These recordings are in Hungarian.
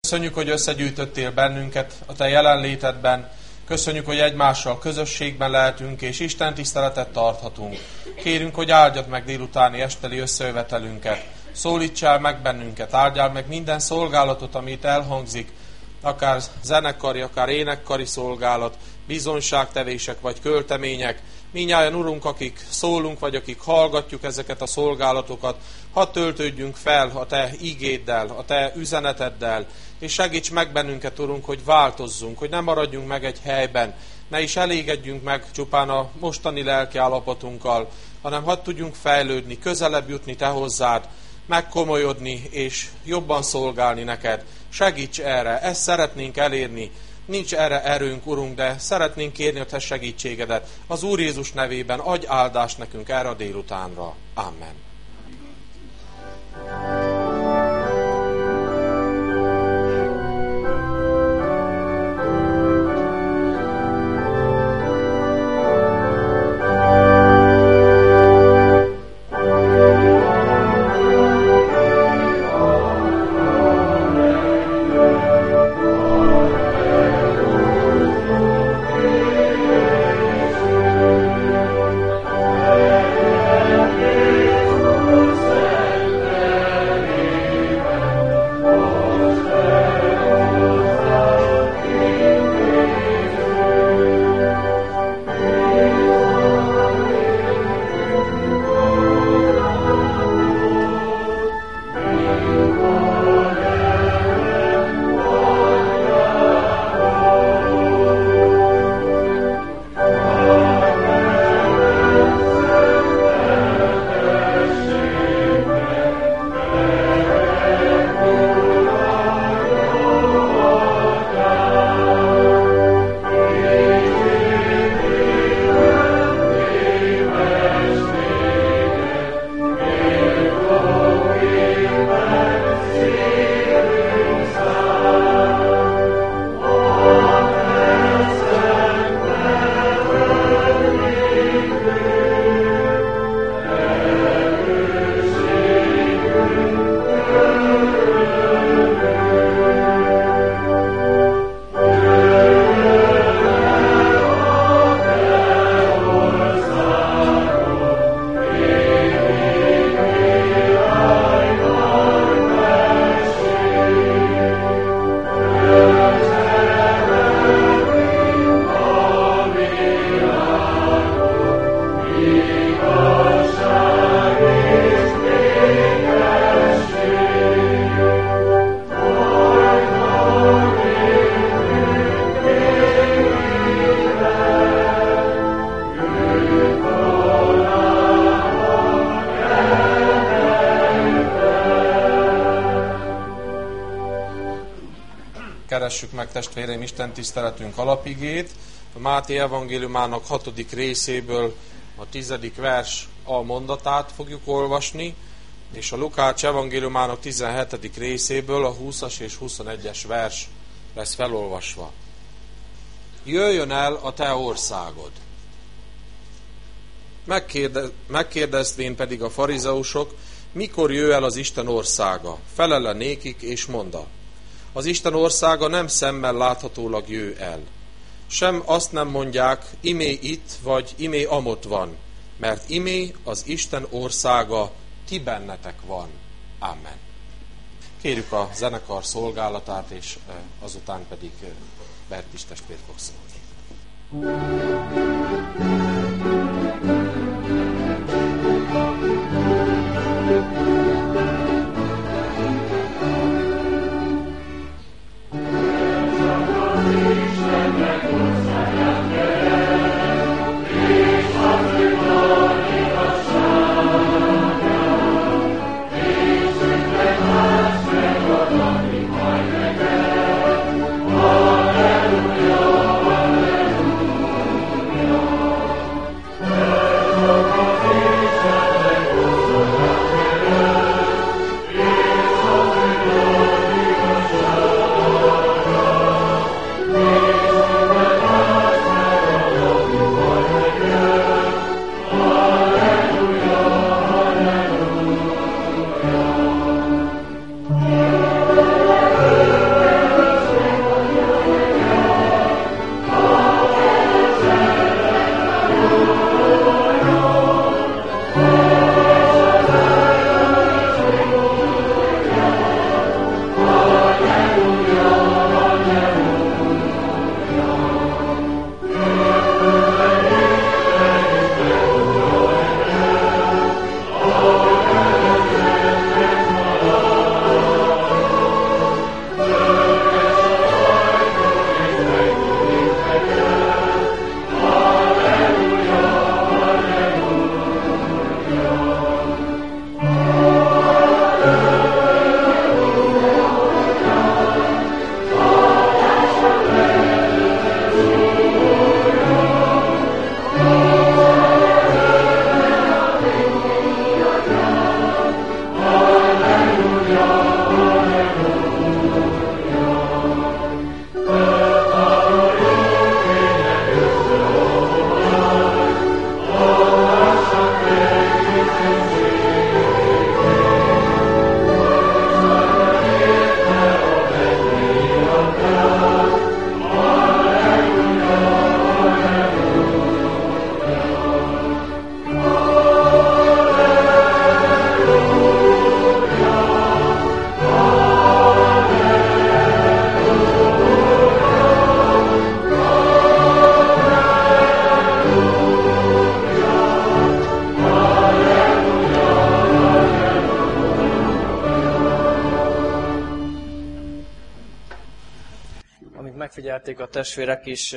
Köszönjük, hogy összegyűjtöttél bennünket a Te jelenlétedben. Köszönjük, hogy egymással közösségben lehetünk, és Isten tiszteletet tarthatunk. Kérünk, hogy áldjad meg délutáni esteli összejövetelünket. Szólítsál meg bennünket, áldjál meg minden szolgálatot, amit elhangzik, akár zenekari, akár énekkari szolgálat, bizonyságtevések vagy költemények. Mindnyájan, Urunk, akik szólunk, vagy akik hallgatjuk ezeket a szolgálatokat, hadd töltődjünk fel a Te igéddel, a Te üzeneteddel, és segíts meg bennünket, Urunk, hogy változzunk, hogy ne maradjunk meg egy helyben, ne is elégedjünk meg csupán a mostani lelki állapotunkkal, hanem hadd tudjunk fejlődni, közelebb jutni Te hozzád, megkomolyodni és jobban szolgálni neked. Segíts erre, ezt szeretnénk elérni. Nincs erre erőnk, Urunk, de szeretnénk kérni a Te segítségedet. Az Úr Jézus nevében adj áldást nekünk erre a délutánra. Amen. Keressük meg, testvéreim, Isten tiszteletünk alapigét. A Máté evangéliumának 6. részéből a 10. vers a mondatát fogjuk olvasni, és a Lukács evangéliumának 17. részéből a 20-as és 21-es vers lesz felolvasva. Jöjjön el a te országod. Megkérdeztvén pedig a farizeusok, mikor jöjj el az Isten országa? Felele nékik és monda: az Isten országa nem szemmel láthatólag jöjj el. Sem azt nem mondják, imé itt vagy imé amott van, mert imé az Isten országa ti bennetek van. Amen. Kérjük a zenekar szolgálatát, és azután pedig Bertis testvér fog szólni. Amint megfigyelték a testvérek is,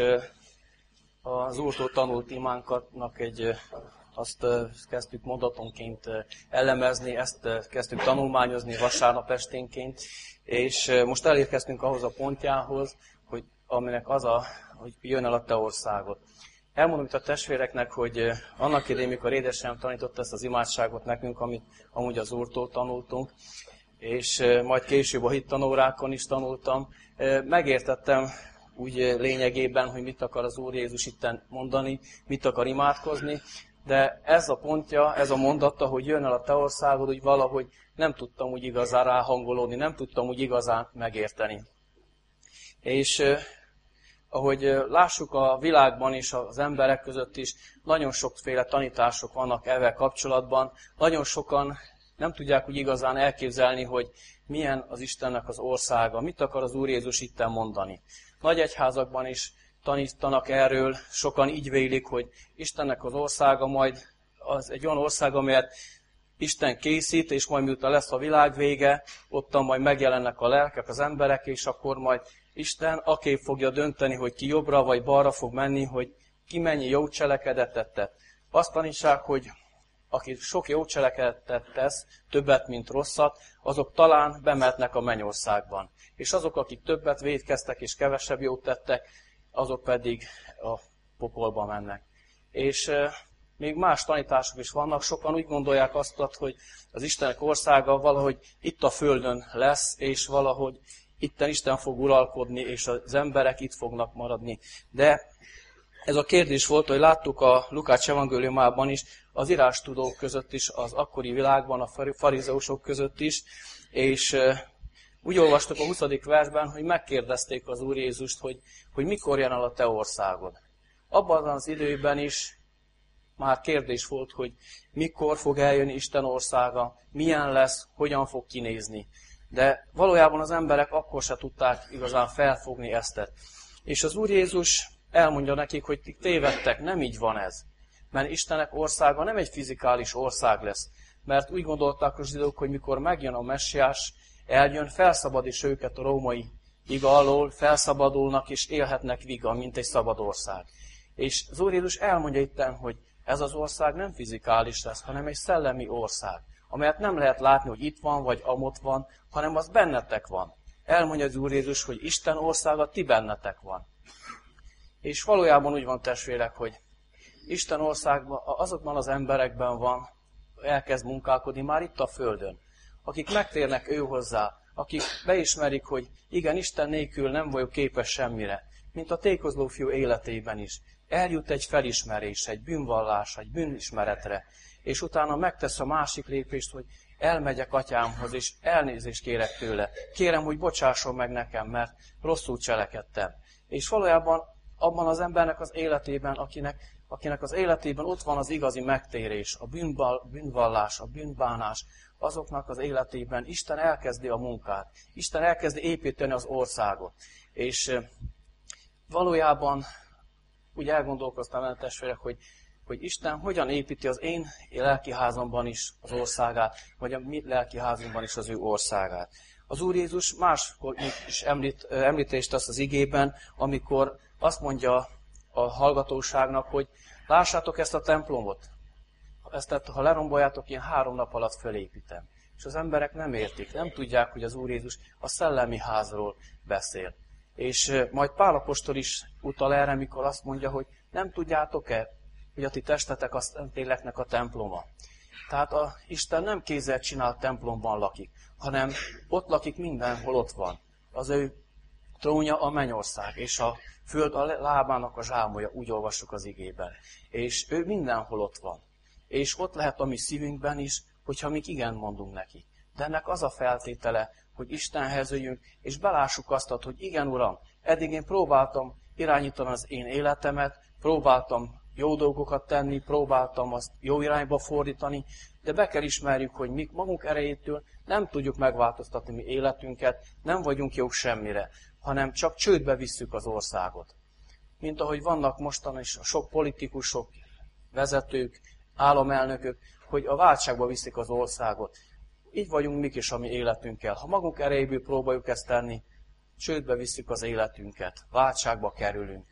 az Úrtól tanult imánknak azt kezdtük mondatonként elemezni, ezt kezdtük tanulmányozni vasárnap esténként, és most elérkeztünk ahhoz a pontjához, hogy aminek hogy jön el a te országot. Elmondom itt a testvéreknek, hogy annak idején, mikor édesem tanított ezt az imádságot nekünk, amit amúgy az Úrtól tanultunk, és majd később a hittanórákon is tanultam, megértettem úgy lényegében, hogy mit akar az Úr Jézus itten mondani, mit akar imádkozni, de ez a pontja, ez a mondata, hogy jön el a te országod, úgy valahogy nem tudtam úgy igazán ráhangolódni, nem tudtam úgy igazán megérteni. És ahogy lássuk a világban és az emberek között is, nagyon sokféle tanítások vannak ezzel kapcsolatban. Nagyon sokan nem tudják úgy igazán elképzelni, hogy milyen az Istennek az országa, mit akar az Úr Jézus itten mondani. Nagy egyházakban is tanítanak erről, sokan így vélik, hogy Istennek az országa majd az egy olyan ország, amelyet Isten készít, és majd miután lesz a világ vége, ottan majd megjelennek a lelkek, az emberek, és akkor majd Isten aképp fogja dönteni, hogy ki jobbra vagy balra fog menni, hogy ki mennyi jó cselekedetet tett. Azt tanítsák, hogy aki sok jó cselekedetet tesz, többet, mint rosszat, azok talán bemehetnek a mennyországban. És azok, akik többet vétkeztek és kevesebb jót tettek, azok pedig a pokolba mennek. És még más tanítások is vannak, sokan úgy gondolják azt, hogy az Istenek országa valahogy itt a földön lesz, és valahogy itten Isten fog uralkodni, és az emberek itt fognak maradni. De ez a kérdés volt, hogy láttuk a Lukács evangéliumában is, az írástudók között is, az akkori világban, a farizeusok között is, és úgy olvastuk a 20. versben, hogy megkérdezték az Úr Jézust, hogy mikor jön el a te országod. Abban az időben is már kérdés volt, hogy mikor fog eljönni Isten országa, milyen lesz, hogyan fog kinézni. De valójában az emberek akkor se tudták igazán felfogni ezt. És az Úr Jézus elmondja nekik, hogy ti tévedtek, nem így van ez. Mert Istenek országa nem egy fizikális ország lesz. Mert úgy gondolták a zsidók, hogy mikor megjön a messiás, eljön, felszabadítsa őket a római iga alól, felszabadulnak és élhetnek vigan, mint egy szabad ország. És az Úr Jézus elmondja itten, hogy ez az ország nem fizikális lesz, hanem egy szellemi ország, amelyet nem lehet látni, hogy itt van, vagy amott van, hanem az bennetek van. Elmondja az Úr Jézus, hogy Isten országa ti bennetek van. És valójában úgy van, testvérek, hogy Isten országban azokban az emberekben van, elkezd munkálkodni már itt a földön, akik megtérnek ő hozzá, akik beismerik, hogy igen, Isten nélkül nem vagyok képes semmire, mint a tékozló fiú életében is. Eljut egy felismerés, egy bűnvallás, egy bűnismeretre, és utána megtesz a másik lépést, hogy elmegyek atyámhoz, és elnézést kérek tőle. Kérem, hogy bocsásson meg nekem, mert rosszul cselekedtem. És valójában abban az embernek az életében, akinek az életében ott van az igazi megtérés, a bűnvallás, a bűnbánás, azoknak az életében Isten elkezdi a munkát. Isten elkezdi építeni az országot. És valójában úgy elgondolkoztam el, testvérek, hogy Isten hogyan építi az én lelkiházamban is az országát, vagy a mi lelkiházunkban is az ő országát. Az Úr Jézus máskor is említést tesz az igében, amikor azt mondja a hallgatóságnak, hogy lássátok ezt a templomot, ha leromboljátok, én 3 nap alatt felépítem. És az emberek nem értik, nem tudják, hogy az Úr Jézus a szellemi házról beszél. És majd Pál apostol is utal erre, mikor azt mondja, hogy nem tudjátok-e, hogy a ti testetek a Szentléleknek a temploma. Tehát Isten nem kézzel csinált templomban lakik, hanem ott lakik mindenhol, ott van. Az ő trónja a mennyország, és a föld a lábának a zsámolja, úgy olvassuk az igében. És ő mindenhol ott van. És ott lehet a mi szívünkben is, hogyha mi igen mondunk neki. De ennek az a feltétele, hogy Istenhez jöjjünk, és belássuk azt, hogy igen, Uram, eddig én próbáltam irányítani az én életemet, próbáltam jó dolgokat tenni, próbáltam azt jó irányba fordítani, de be kell ismerjük, hogy mi magunk erejétől nem tudjuk megváltoztatni mi életünket, nem vagyunk jók semmire, hanem csak csődbe visszük az országot. Mint ahogy vannak mostan is a sok politikusok, vezetők, államelnökök, hogy a váltságba viszik az országot. Így vagyunk mik is a mi életünkkel. Ha magunk erejéből próbáljuk ezt tenni, csődbe visszük az életünket, váltságba kerülünk.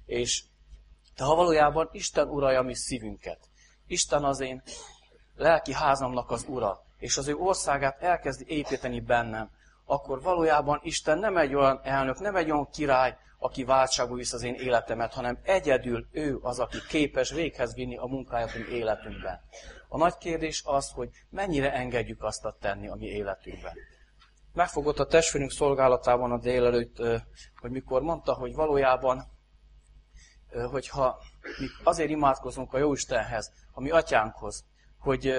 De ha valójában Isten uralja a mi szívünket, Isten az én lelki házamnak az ura, és az ő országát elkezdi építeni bennem, akkor valójában Isten nem egy olyan elnök, nem egy olyan király, aki váltságba visz az én életemet, hanem egyedül ő az, aki képes véghez vinni a munkáját a mi életünkben. A nagy kérdés az, hogy mennyire engedjük azt tenni a mi életünkben. Megfogott a testvérünk szolgálatában a délelőtt, hogy mikor mondta, hogy valójában, hogyha mi azért imádkozunk a Jóistenhez, a mi atyánkhoz, hogy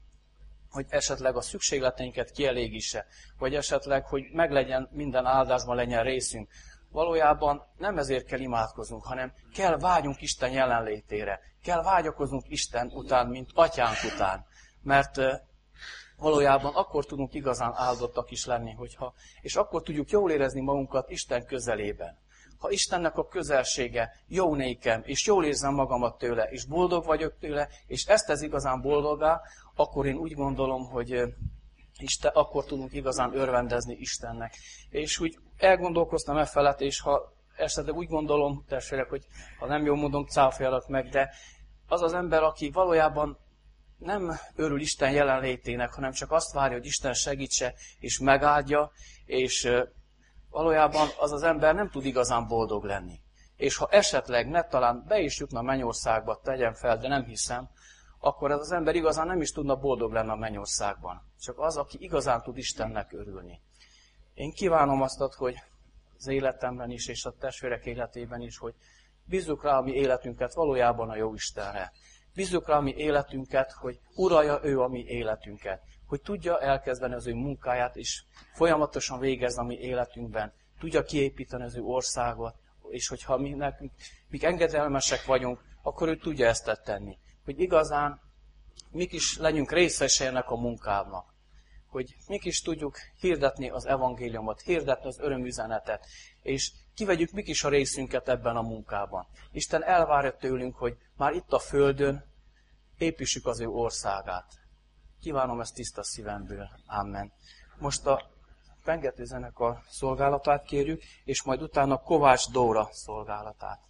esetleg a szükségleteinket kielégítse, vagy esetleg, hogy meglegyen minden áldásban legyen részünk. Valójában nem ezért kell imádkoznunk, hanem kell vágyunk Isten jelenlétére. Kell vágyakoznunk Isten után, mint atyánk után. Mert valójában akkor tudunk igazán áldottak is lenni, és akkor tudjuk jól érezni magunkat Isten közelében. Ha Istennek a közelsége jó nékem, és jól érzem magamat tőle, és boldog vagyok tőle, és ezt tesz igazán boldogá, akkor én úgy gondolom, hogy akkor tudunk igazán örvendezni Istennek. És úgy elgondolkoztam e felett, és ha esetleg úgy gondolom, testvérek, hogy ha nem jól mondom, cáfoljanak meg, de az az ember, aki valójában nem örül Isten jelenlétének, hanem csak azt várja, hogy Isten segítse és megáldja, és valójában az az ember nem tud igazán boldog lenni. És ha esetleg talán be is jutna a mennyországba, tegyem fel, de nem hiszem, akkor ez az ember igazán nem is tudna boldog lenni a mennyországban. Csak az, aki igazán tud Istennek örülni. Én kívánom azt, hogy az életemben is, és a testvérek életében is, hogy bízzuk rá a mi életünket valójában a jó Istenre. Bízzuk rá a mi életünket, hogy uralja ő a mi életünket. Hogy tudja elkezdeni az ő munkáját, és folyamatosan végezni a mi életünkben. Tudja kiépíteni az ő országot, és hogyha mi engedelmesek vagyunk, akkor ő tudja ezt tenni. Hogy igazán mik is legyünk részesei ennek a munkának. Hogy mik is tudjuk hirdetni az evangéliumot, hirdetni az örömüzenetet, és kivegyük mik is a részünket ebben a munkában. Isten elvárja tőlünk, hogy már itt a földön építsük az ő országát. Kívánom ezt tiszta szívemből. Amen. Most a pengető zenekar szolgálatát kérjük, és majd utána Kovács Dóra szolgálatát.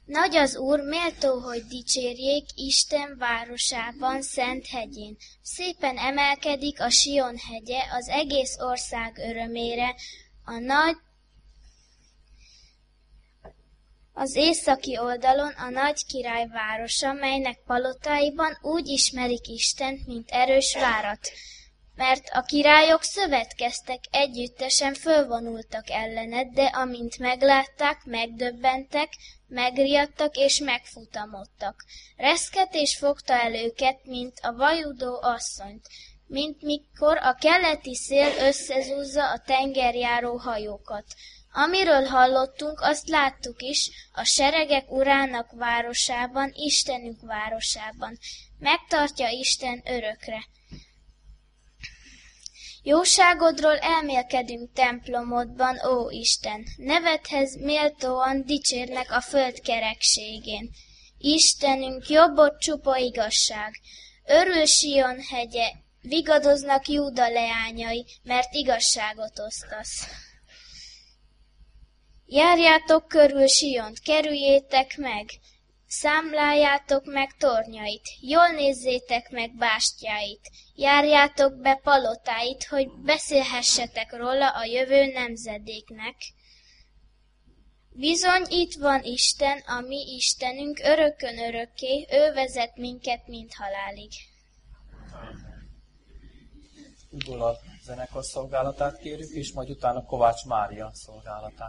Nagy az Úr, méltó, hogy dicsérjék Isten városában, szent hegyén. Szépen emelkedik a Sion hegye az egész ország örömére, az északi oldalon a nagy király városa, melynek palotáiban úgy ismerik Istent, mint erős várat. Mert a királyok szövetkeztek, együttesen fölvonultak ellened, de amint meglátták, megdöbbentek, megriadtak és megfutamodtak. Reszketés fogta el őket, mint a vajudó asszonyt, mint mikor a keleti szél összezúzza a tengerjáró hajókat. Amiről hallottunk, azt láttuk is, a seregek urának városában, Istenünk városában. Megtartja Isten örökre. Jóságodról elmélkedünk templomodban, ó Isten, nevedhez méltóan dicsérnek a föld kerekségén. Istenünk, jobbot csupa igazság, örül Sion hegye, vigadoznak Júda leányai, mert igazságot osztasz. Járjátok körül Siont, kerüljétek meg, számláljátok meg tornyait, jól nézzétek meg bástyáit, járjátok be palotáit, hogy beszélhessetek róla a jövő nemzedéknek. Bizony itt van Isten, a mi Istenünk, örökkön örökké, ő vezet minket mind halálig. Udula zenekar szolgálatát kérjük, és majd utána Kovács Mária szolgálatát.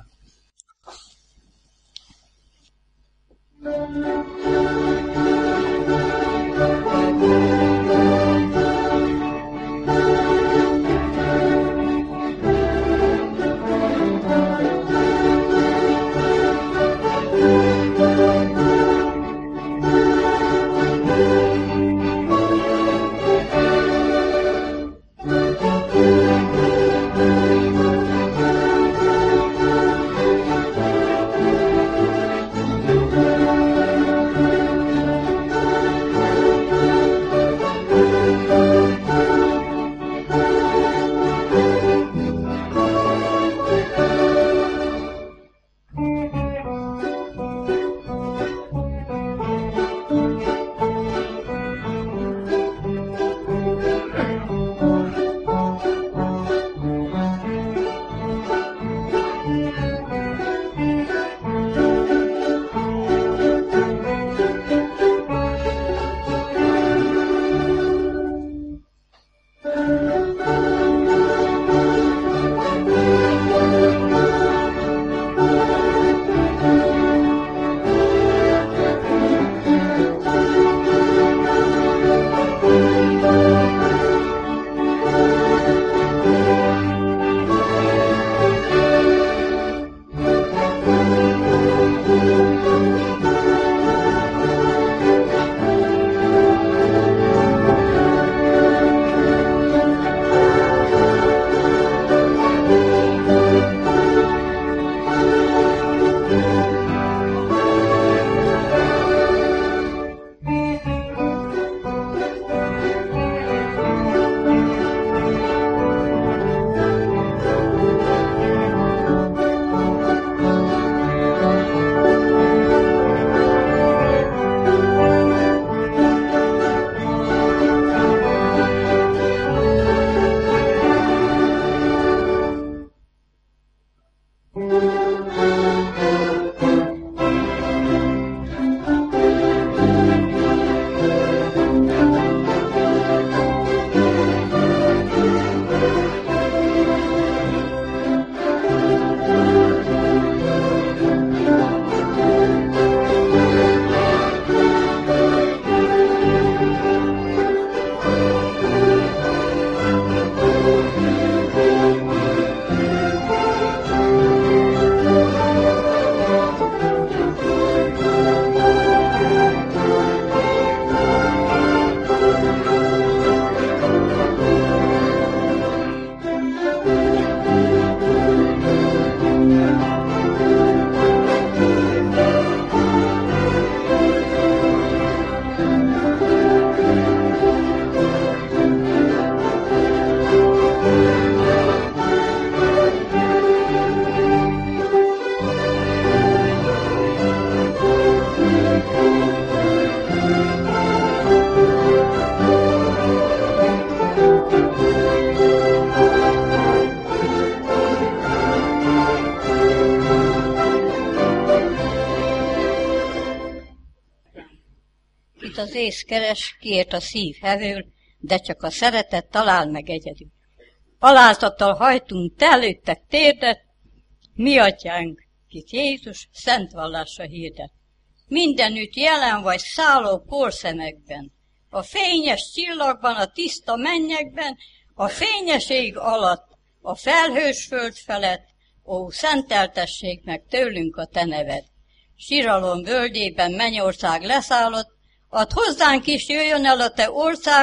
Kit az ész keres, kiért a szív hevül, de csak a szeretet talál meg egyedül. Alázattal hajtunk te előttek térdet, mi atyánk, kit Jézus szent vallása hirdet. Mindenütt jelen vagy szálló porszemekben, a fényes csillagban, a tiszta mennyekben, a fényes ég alatt, a felhős föld felett, ó, szenteltessék meg tőlünk a te neved. Siralom völgyében mennyország leszállott, add hozzánk is jöjjön el a te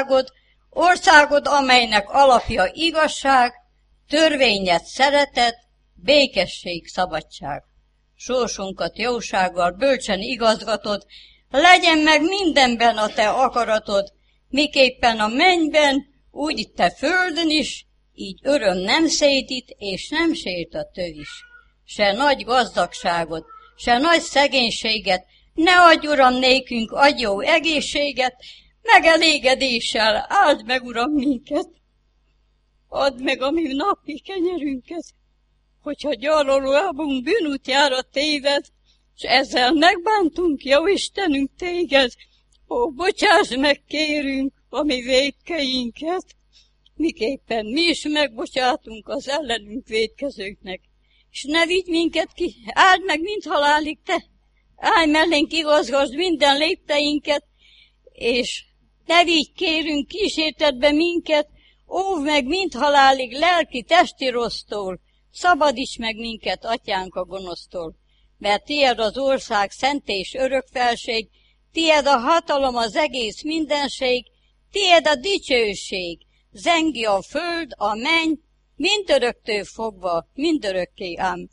országod, amelynek alapja igazság, törvényed szeretet, békesség, szabadság. Sorsunkat jósággal bölcsen igazgatod, legyen meg mindenben a te akaratod, miképpen a mennyben, úgy itt te földön is, így öröm nem szétít, és nem sért a töv is. Se nagy gazdagságot, se nagy szegénységet, ne adj, Uram, nékünk, adj jó egészséget, megelégedéssel áld meg, Uram, minket. Add meg a mi napi kenyerünket, hogyha gyarlólábunk bűnútjára téved, s ezzel megbántunk, jó Istenünk, téged. Ó, bocsáss meg, kérünk, a mi vétkeinket, miképpen mi is megbocsátunk az ellenünk vétkezőknek. És ne vigy minket ki, áld meg, mint halálig te, állj mellénk, igazgasd minden lépteinket, és ne vigy, kérünk, kísértetbe minket, óvd meg, mint halálig lelki, testi rossztól, szabadíts meg minket, atyánk, a gonosztól, mert tied az ország, szent és örök felség, tied a hatalom, az egész mindenség, tied a dicsőség, zengi a föld, a menny, mindöröktől fogva, mindörökké, ám.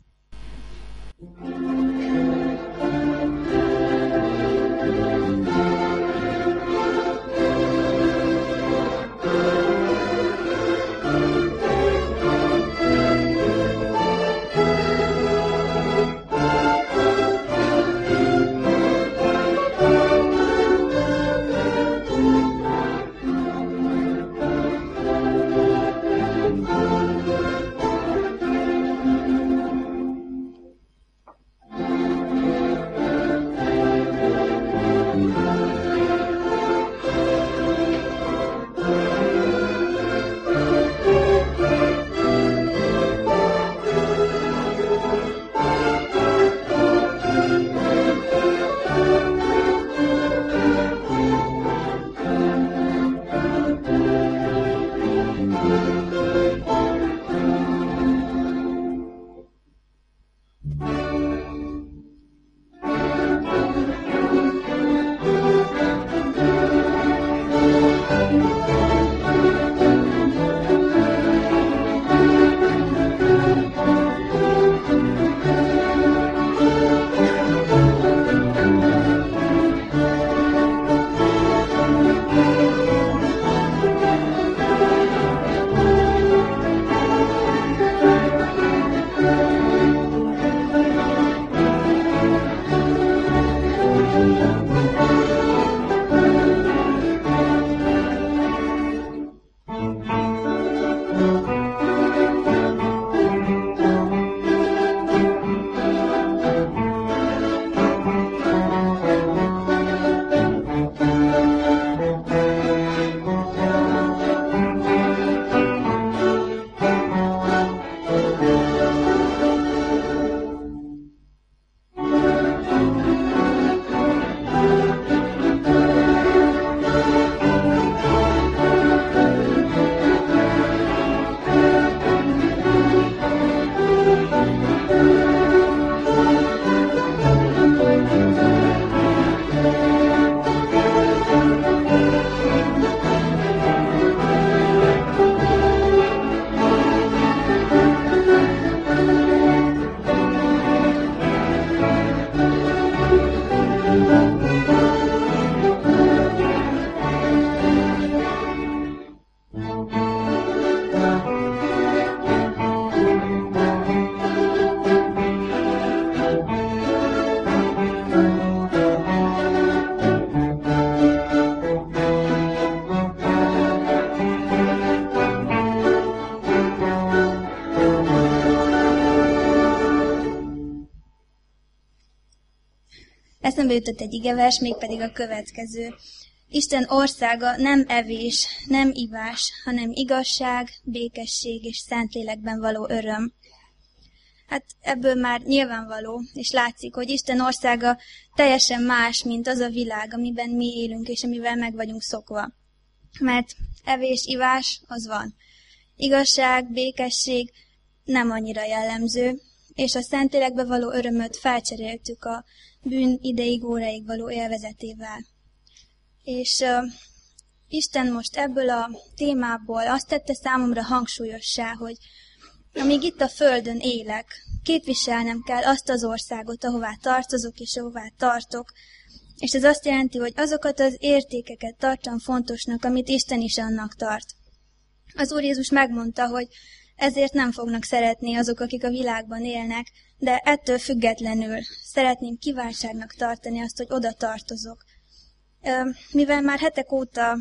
Eszembe jutott egy igevers, mégpedig a következő. Isten országa nem evés, nem ivás, hanem igazság, békesség és Szentlélekben való öröm. Hát ebből már nyilvánvaló, és látszik, hogy Isten országa teljesen más, mint az a világ, amiben mi élünk, és amivel meg vagyunk szokva. Mert evés, ivás, az van. Igazság, békesség nem annyira jellemző, és a Szentlélekbe való örömöt felcseréltük a bűn ideig, óráig való élvezetével. És Isten most ebből a témából azt tette számomra hangsúlyossá, hogy amíg itt a földön élek, képviselnem kell azt az országot, ahová tartozok és ahová tartok, és ez azt jelenti, hogy azokat az értékeket tartsam fontosnak, amit Isten is annak tart. Az Úr Jézus megmondta, hogy ezért nem fognak szeretni azok, akik a világban élnek, de ettől függetlenül szeretném kiváltságnak tartani azt, hogy oda tartozok. Mivel már hetek óta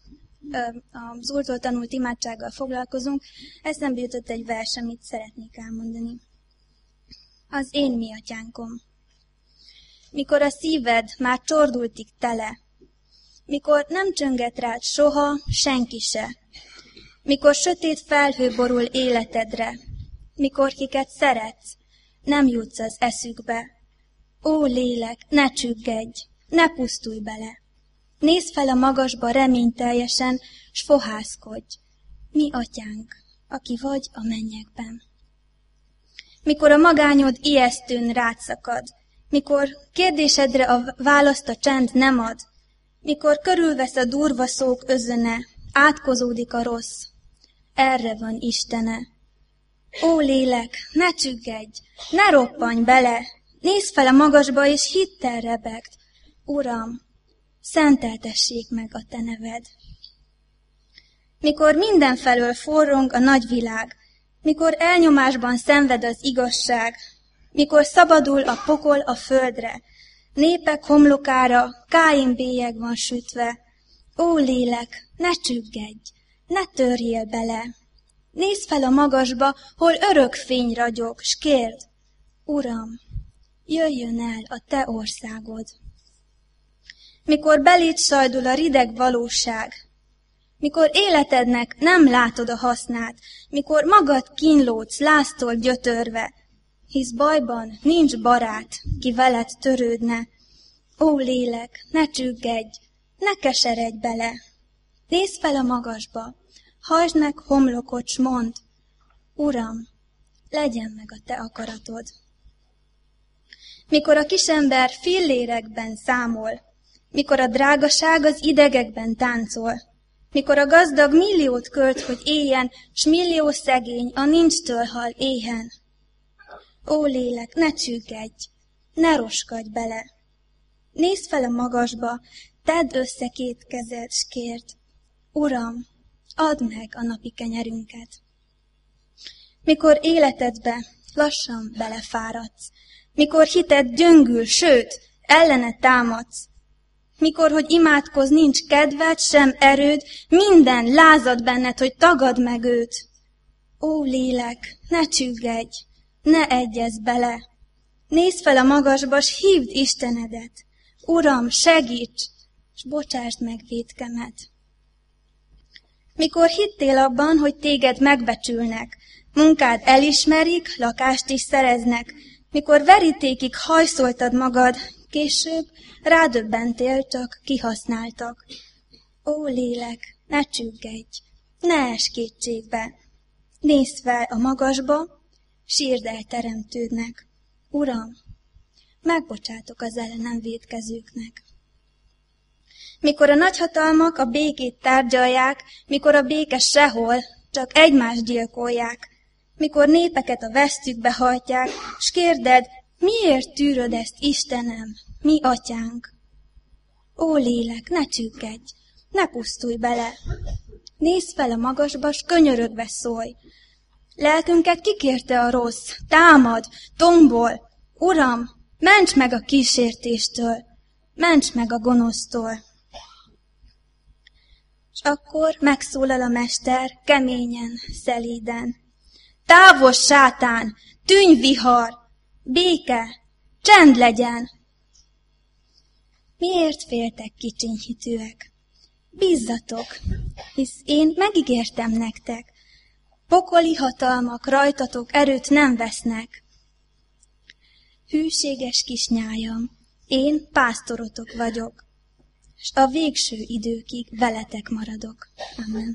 az Úrtól tanult imádsággal foglalkozunk, eszembe jutott egy vers, amit szeretnék elmondani. Az én mi atyánkom. Mikor a szíved már csordultig tele, mikor nem csönget rád soha senki se, mikor sötét felhő borul életedre, mikor kiket szeretsz, nem jutsz az eszükbe. Ó lélek, ne csüggedj, ne pusztulj bele. Nézz fel a magasba reményteljesen, s fohászkodj. Mi atyánk, aki vagy a mennyekben. Mikor a magányod ijesztőn rád szakad, mikor kérdésedre a választ a csend nem ad, mikor körülvesz a durva szók özöne, átkozódik a rossz, erre van Istene. Ó lélek, ne csüggedj, ne roppanj bele, nézz fel a magasba és hittel rebegd. Uram, szenteltessék meg a te neved. Mikor mindenfelől forrong a nagy mikor elnyomásban szenved az igazság, mikor szabadul a pokol a földre, népek homlokára Káin bélyeg van sütve. Ó lélek, ne csüggedj, ne törjél bele. Nézz fel a magasba, hol örök fény ragyog, s kérd, Uram, jöjjön el a te országod. Mikor beléd sajdul a rideg valóság, mikor életednek nem látod a hasznát, mikor magad kínlódsz láztól gyötörve, hisz bajban nincs barát, ki veled törődne. Ó lélek, ne csüggedj, ne keseredj bele. Nézz fel a magasba, hajtsd meg homlokot, s mondd, Uram, legyen meg a te akaratod. Mikor a kisember fillérekben számol, mikor a drágaság az idegekben táncol, mikor a gazdag milliót költ, hogy éljen, s millió szegény a nincstől hal éhen. Ó lélek, ne csüggedj, ne roskadj bele. Nézz fel a magasba, tedd össze két kezed, s kérd, Uram, add meg a napi kenyerünket. Mikor életedbe lassan belefáradsz, mikor hited gyöngül, sőt, ellene támadsz, mikor, hogy imádkozz, nincs kedved, sem erőd, minden lázad benned, hogy tagadd meg őt. Ó lélek, ne csüggedj, ne egyezz bele. Nézz fel a magasba, s hívd Istenedet. Uram, segíts, s bocsásd meg vétkemet. Mikor hittél abban, hogy téged megbecsülnek, munkád elismerik, lakást is szereznek, mikor verítékig hajszoltad magad, később rádöbbentél, csak kihasználtak. Ó lélek, ne csüggedj, ne ess kétségbe. Nézz fel a magasba, sírd el teremtődnek. Uram, megbocsátok az ellenem vétkezőknek. Mikor a nagyhatalmak a békét tárgyalják, mikor a béke sehol, csak egymást gyilkolják, mikor népeket a vesztükbe hajtják, s kérded, miért tűröd ezt, Istenem, mi atyánk? Ó lélek, ne csüggedj, ne pusztulj bele. Nézz fel a magasba, s könyörögve szólj. Lelkünket kikérte a rossz, támad, tombol. Uram, ments meg a kísértéstől, ments meg a gonosztól. És akkor megszólal a mester keményen, szelíden. Távos sátán, tűnj vihar, béke, csend legyen. Miért féltek kicsiny hitűek? Bízzatok, hisz én megígértem nektek. Pokoli hatalmak rajtatok erőt nem vesznek. Hűséges kisnyájam, én pásztorotok vagyok, s a végső időkig veletek maradok. Amen.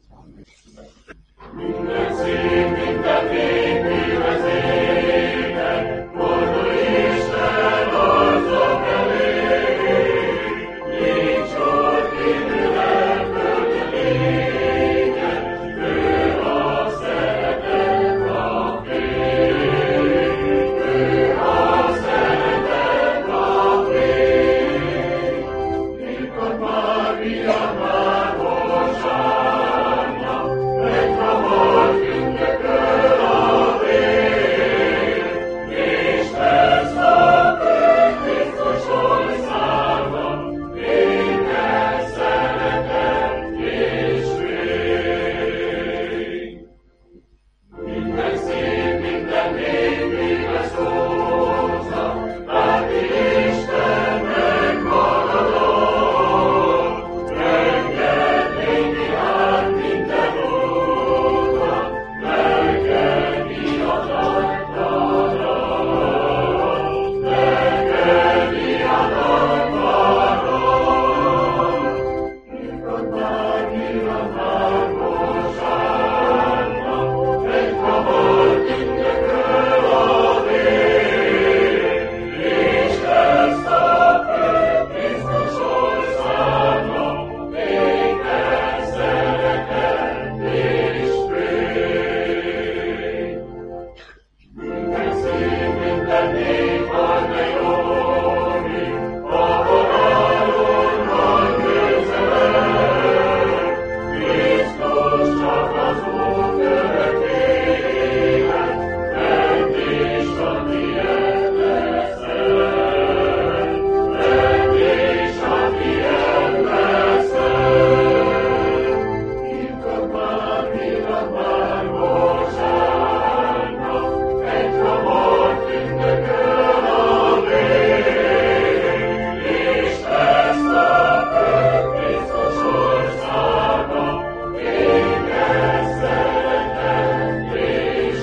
Minden szív, minden nép, mivel szépen, boldog Isten arcok elé, nincs ott időben földön légen, ő a szeretet a fény, ő a szeretet a fény, mikor már vian már Hosánna, meghamar ünnepel a vér, és lesz a fő Krisztus országban, béke, szeretet és fény. Minden szív, minden nép, mivel szóza, bárki Isten megmaradott, engedni át minden úton, megengedni a nagytalat, megengedni a nagytalat. Mikor bármira már Hosánna, egyhamar ünnepel a vér, és lesz a fő Krisztus országa, béke, szeretet és fény. Minden szív, minden nép, adj meg jóni, ahol állunk nagy győzelem. Krisztus csak az út örökkélet, fent és a tiéd leszel, fent és a tiéd leszel. Mikor bármira már Hosánna, egyhamar ünnepel a vér, és lesz a fő Krisztus országa, béke, szeretet és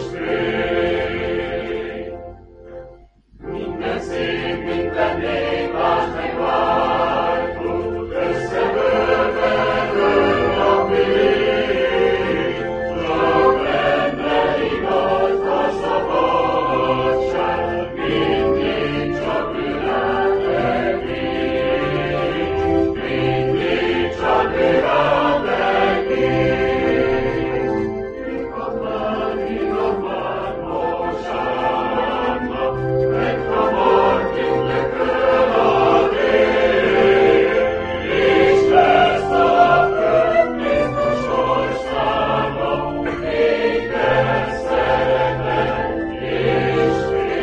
fény. Minden szív, minden nép, ásd meg váltó, összebőrve önnapi lét, csak benne igaz a szabadság, mindig csak ünnepnek így, mindig csak ünnepnek így. Mikor bármira már Hosánna, meghamar ünnepel a vér, és lesz a fő Krisztus országa, béke, szeretet és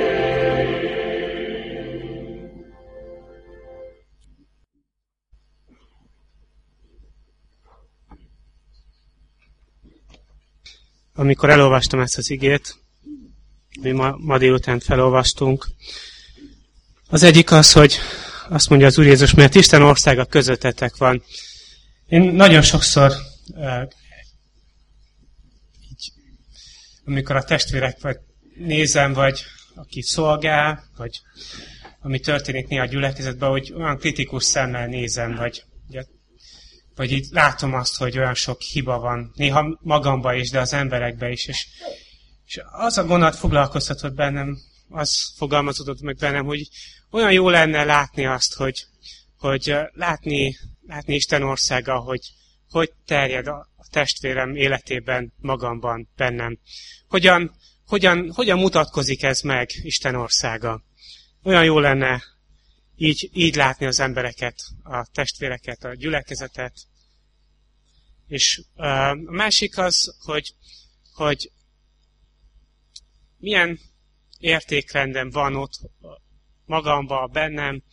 fény. Amikor elolvastam ezt az igét, mi ma délután felolvastunk, az egyik az, hogy azt mondja az Úr Jézus, mert Isten országa közöttetek van. Én nagyon sokszor, így, amikor a testvérek nézem, vagy aki szolgál, vagy ami történik néha a gyülekezetben, hogy olyan kritikus szemmel nézem, vagy így látom azt, hogy olyan sok hiba van, néha magamban is, de az emberekben is. És az a gondolat foglalkoztatott bennem, az fogalmazódott meg bennem, hogy olyan jó lenne látni azt, hogy látni Isten országa, hogy terjed a testvérem életében, magamban, bennem. Hogyan mutatkozik ez meg, Isten országa? Olyan jó lenne így látni az embereket, a testvéreket, a gyülekezetet. És a másik az, hogy milyen értékrendem van ott magamban, bennem.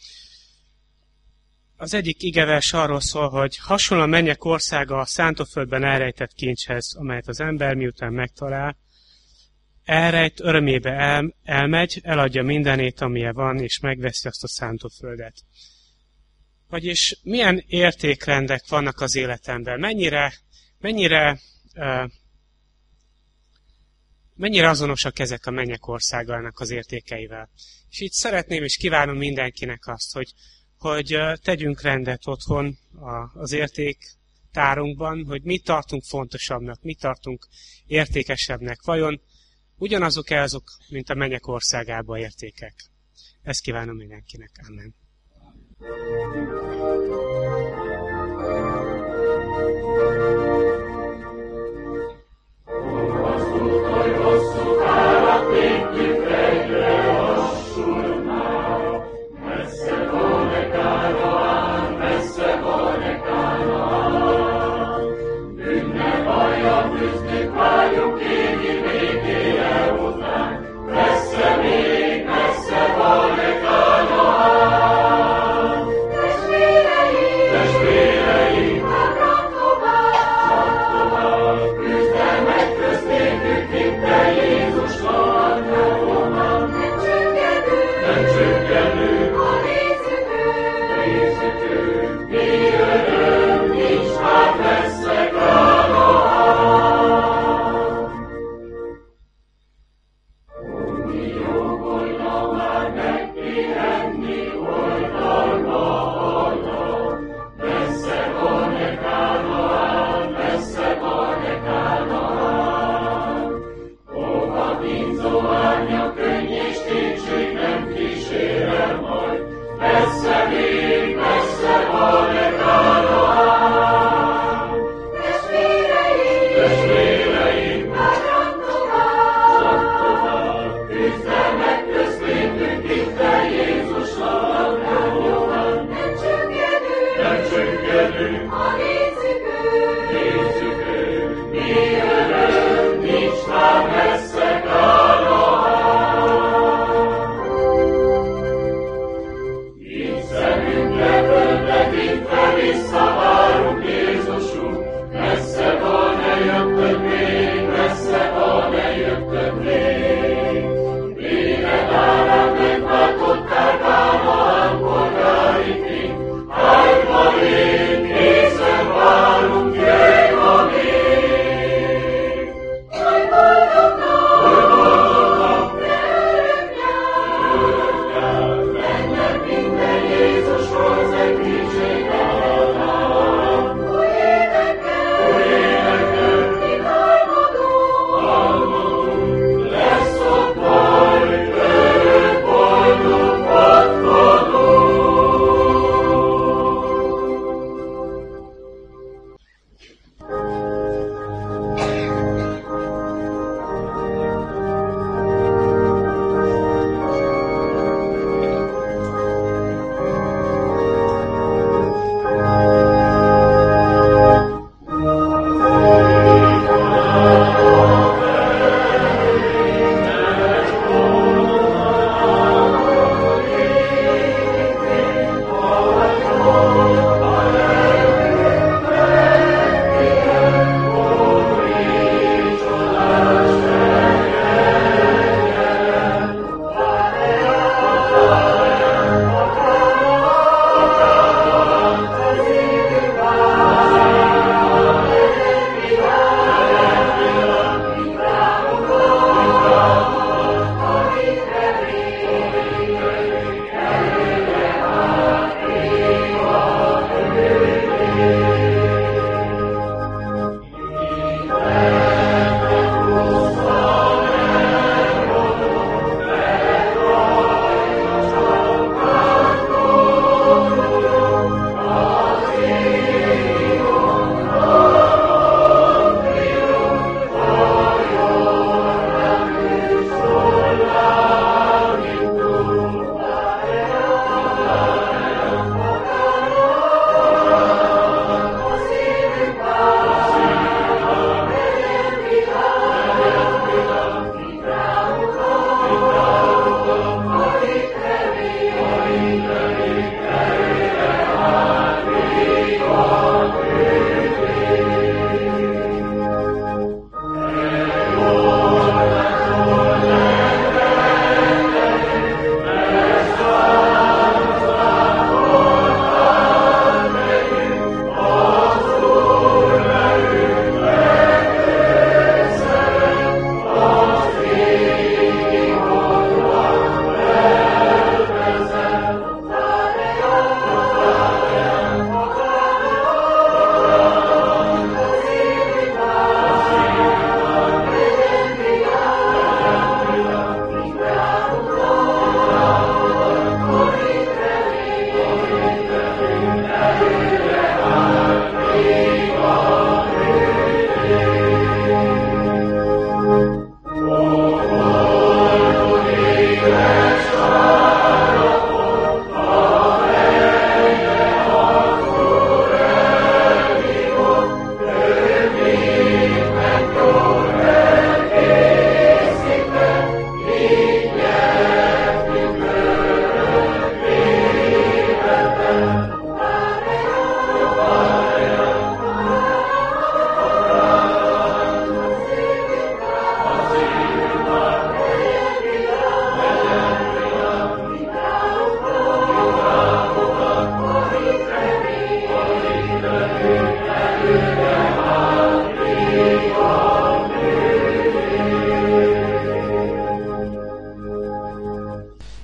Az egyik igevers arról szól, hogy hasonló a mennyek országa a szántóföldben elrejtett kincshez, amelyet az ember miután megtalál, elrejt, örömébe elmegy, eladja mindenét, amilyen van, és megveszi azt a szántóföldet. Vagyis milyen értékrendek vannak az életemben, mennyire azonosak ezek a mennyek országának az értékeivel. És itt szeretném és kívánom mindenkinek azt, hogy tegyünk rendet otthon az értéktárunkban, hogy mit tartunk fontosabbnak, mit tartunk értékesebbnek. Vajon ugyanazok-e azok, mint a mennyek országában értékek? Ezt kívánom mindenkinek. Amen. Szerint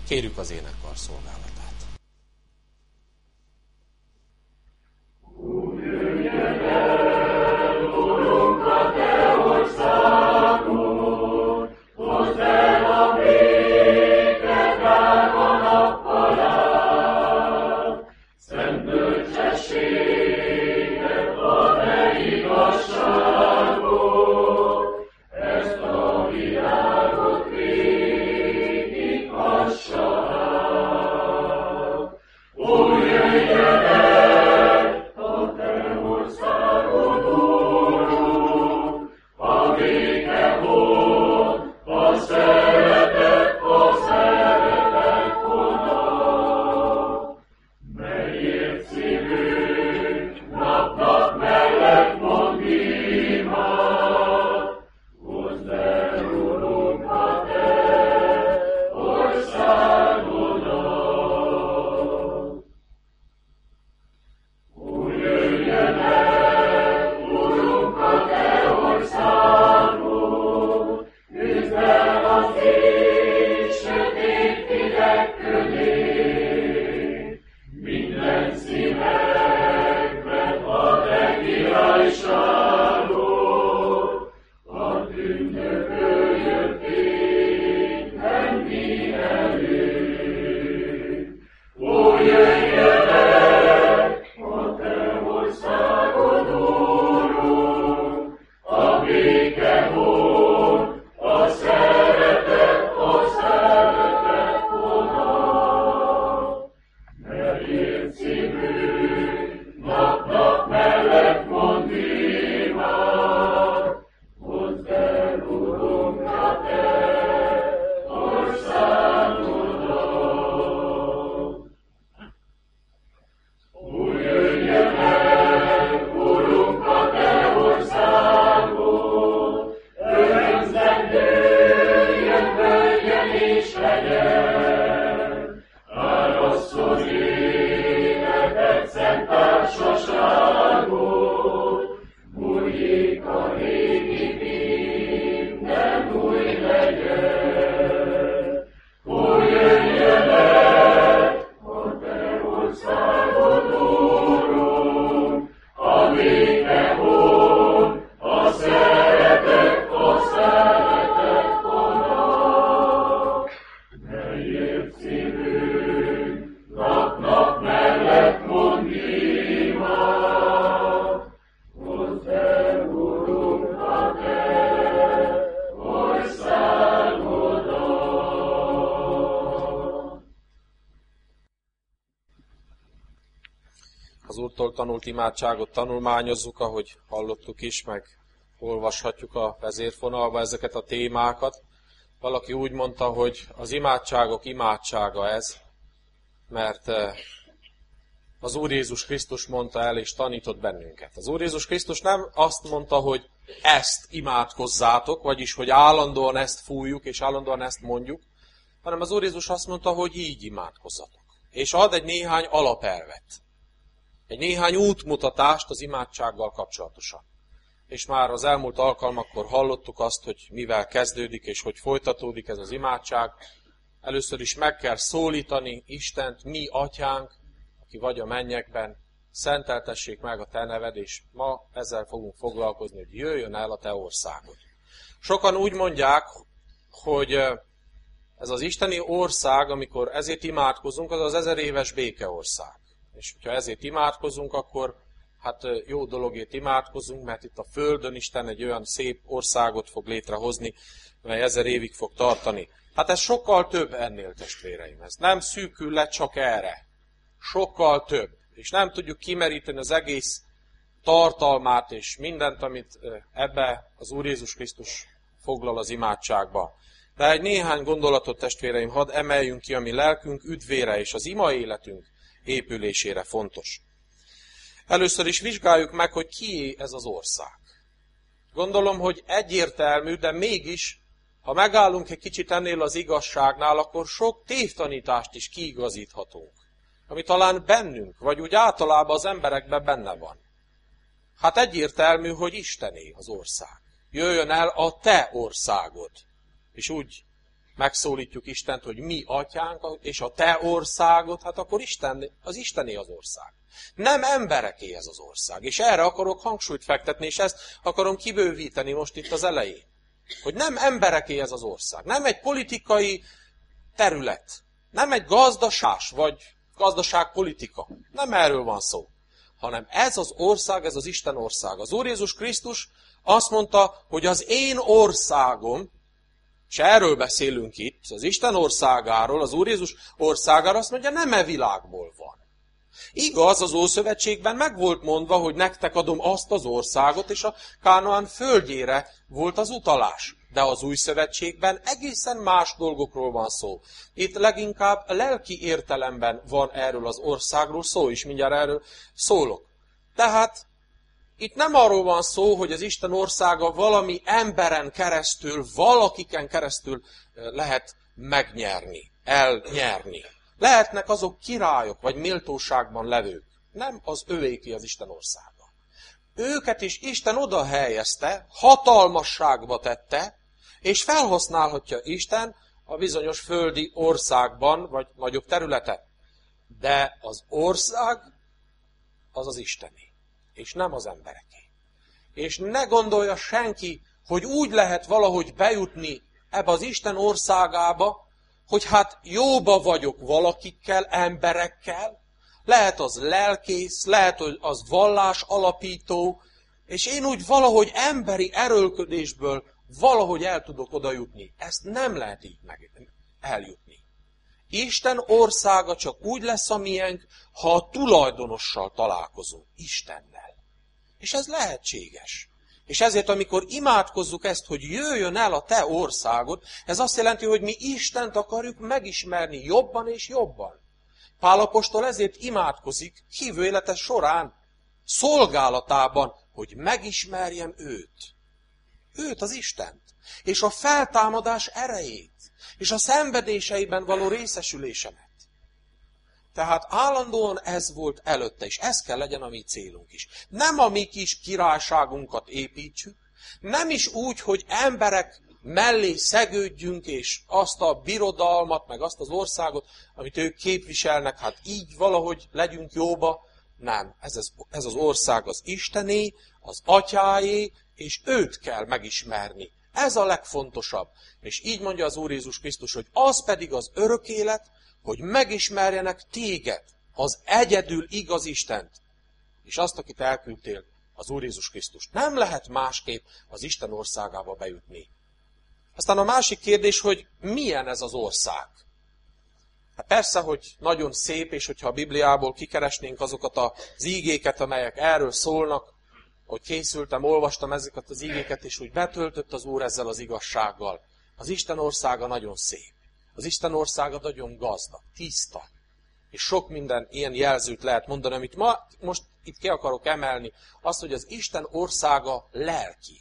Kérjük az énekkar szolgálatát. Az Úrtól tanult imádságot tanulmányozzuk, ahogy hallottuk is, meg olvashatjuk a vezérfonalba ezeket a témákat. Valaki úgy mondta, hogy az imádságok imádsága ez, mert az Úr Jézus Krisztus mondta el és tanított bennünket. Az Úr Jézus Krisztus nem azt mondta, hogy ezt imádkozzátok, vagyis hogy állandóan ezt fújjuk és állandóan ezt mondjuk, hanem az Úr Jézus azt mondta, hogy így imádkozzatok. És ad egy néhány alapelvet. Egy néhány útmutatást az imádsággal kapcsolatosan. És már az elmúlt alkalmakkor hallottuk azt, hogy mivel kezdődik és hogy folytatódik ez az imádság. Először is meg kell szólítani Istent, mi atyánk, aki vagy a mennyekben, szenteltessék meg a te neved, és ma ezzel fogunk foglalkozni, hogy jöjjön el a te országod. Sokan úgy mondják, hogy ez az isteni ország, amikor ezért imádkozunk, az az 1000 éves békeország. És hogyha ezért imádkozunk, akkor hát jó dologért imádkozunk, mert itt a Földön Isten egy olyan szép országot fog létrehozni, mely 1000 évig fog tartani. Hát ez sokkal több ennél, testvéreim. Ez nem szűkül le csak erre. Sokkal több. És nem tudjuk kimeríteni az egész tartalmát és mindent, amit ebbe az Úr Jézus Krisztus foglal az imádságba. De egy néhány gondolatot, testvéreim, hadd emeljünk ki, ami lelkünk üdvére és az ima életünk épülésére fontos. Először is vizsgáljuk meg, hogy kié ez az ország. Gondolom, hogy egyértelmű, de mégis, ha megállunk egy kicsit ennél az igazságnál, akkor sok tévtanítást is kiigazíthatunk, ami talán bennünk, vagy úgy általában az emberekben benne van. Hát egyértelmű, hogy Istené az ország. Jöjjön el a te országod. És úgy megszólítjuk Istent, hogy mi atyánk, és a te országod, hát akkor az Istené az ország. Nem embereké ez az ország. És erre akarok hangsúlyt fektetni, és ezt akarom kibővíteni most itt az elején. Hogy nem embereké ez az ország. Nem egy politikai terület. Nem egy gazdaság, vagy gazdaságpolitika. Nem erről van szó. Hanem ez az ország, ez az Isten ország. Az Úr Jézus Krisztus azt mondta, hogy az én országom, és erről beszélünk itt, az Isten országáról, az Úr Jézus országáról, azt mondja, nem e világból van. Igaz, az Ószövetségben meg volt mondva, hogy nektek adom azt az országot, és a Kánaán földjére volt az utalás. De az Új Szövetségben egészen más dolgokról van szó. Itt leginkább lelki értelemben van erről az országról szó, és mindjárt erről szólok. Tehát itt nem arról van szó, hogy az Isten országa valami emberen keresztül, valakiken keresztül lehet megnyerni, elnyerni. Lehetnek azok királyok, vagy méltóságban levők. Nem az övéké az Isten országa. Őket is Isten oda helyezte, hatalmasságba tette, és felhasználhatja Isten a bizonyos földi országban, vagy nagyobb területen. De az ország az az Istené, és nem az embereké. És ne gondolja senki, hogy úgy lehet valahogy bejutni ebbe az Isten országába, hogy hát jóba vagyok valakikkel, emberekkel, lehet az lelkész, lehet, hogy az vallás alapító, és én úgy valahogy emberi erőlködésből valahogy el tudok oda jutni. Ezt nem lehet így eljutni. Isten országa csak úgy lesz a miénk, ha a tulajdonossal találkozunk, Istennel. És ez lehetséges. És ezért, amikor imádkozzuk ezt, hogy jöjjön el a te országod, ez azt jelenti, hogy mi Istent akarjuk megismerni jobban és jobban. Pál apostol ezért imádkozik hívő élete során, szolgálatában, hogy megismerjem őt. Őt, az Istent. És a feltámadás erejét. És a szenvedéseiben való részesülésemet. Tehát állandóan ez volt előtte, és ez kell legyen a mi célunk is. Nem a mi kis királyságunkat építsük, nem is úgy, hogy emberek mellé szegődjünk, és azt a birodalmat, meg azt az országot, amit ők képviselnek, hát így valahogy legyünk jóba. Nem, ez az ország az Istené, az Atyáé, és őt kell megismerni. Ez a legfontosabb. És így mondja az Úr Jézus Krisztus, hogy az pedig az örök élet, hogy megismerjenek téged, az egyedül igaz Istent, és azt, akit elküldtél, az Úr Jézus Krisztus. Nem lehet másképp az Isten országába bejutni. Aztán a másik kérdés, hogy milyen ez az ország? Hát persze, hogy nagyon szép, és hogyha a Bibliából kikeresnénk azokat az ígéket, amelyek erről szólnak, hogy készültem, olvastam ezeket az ígéket, és úgy betöltött az Úr ezzel az igazsággal. Az Isten országa nagyon szép. Az Isten országa nagyon gazdag, tiszta. És sok minden ilyen jelzőt lehet mondani, amit most itt ki akarok emelni, azt, hogy az Isten országa lelki.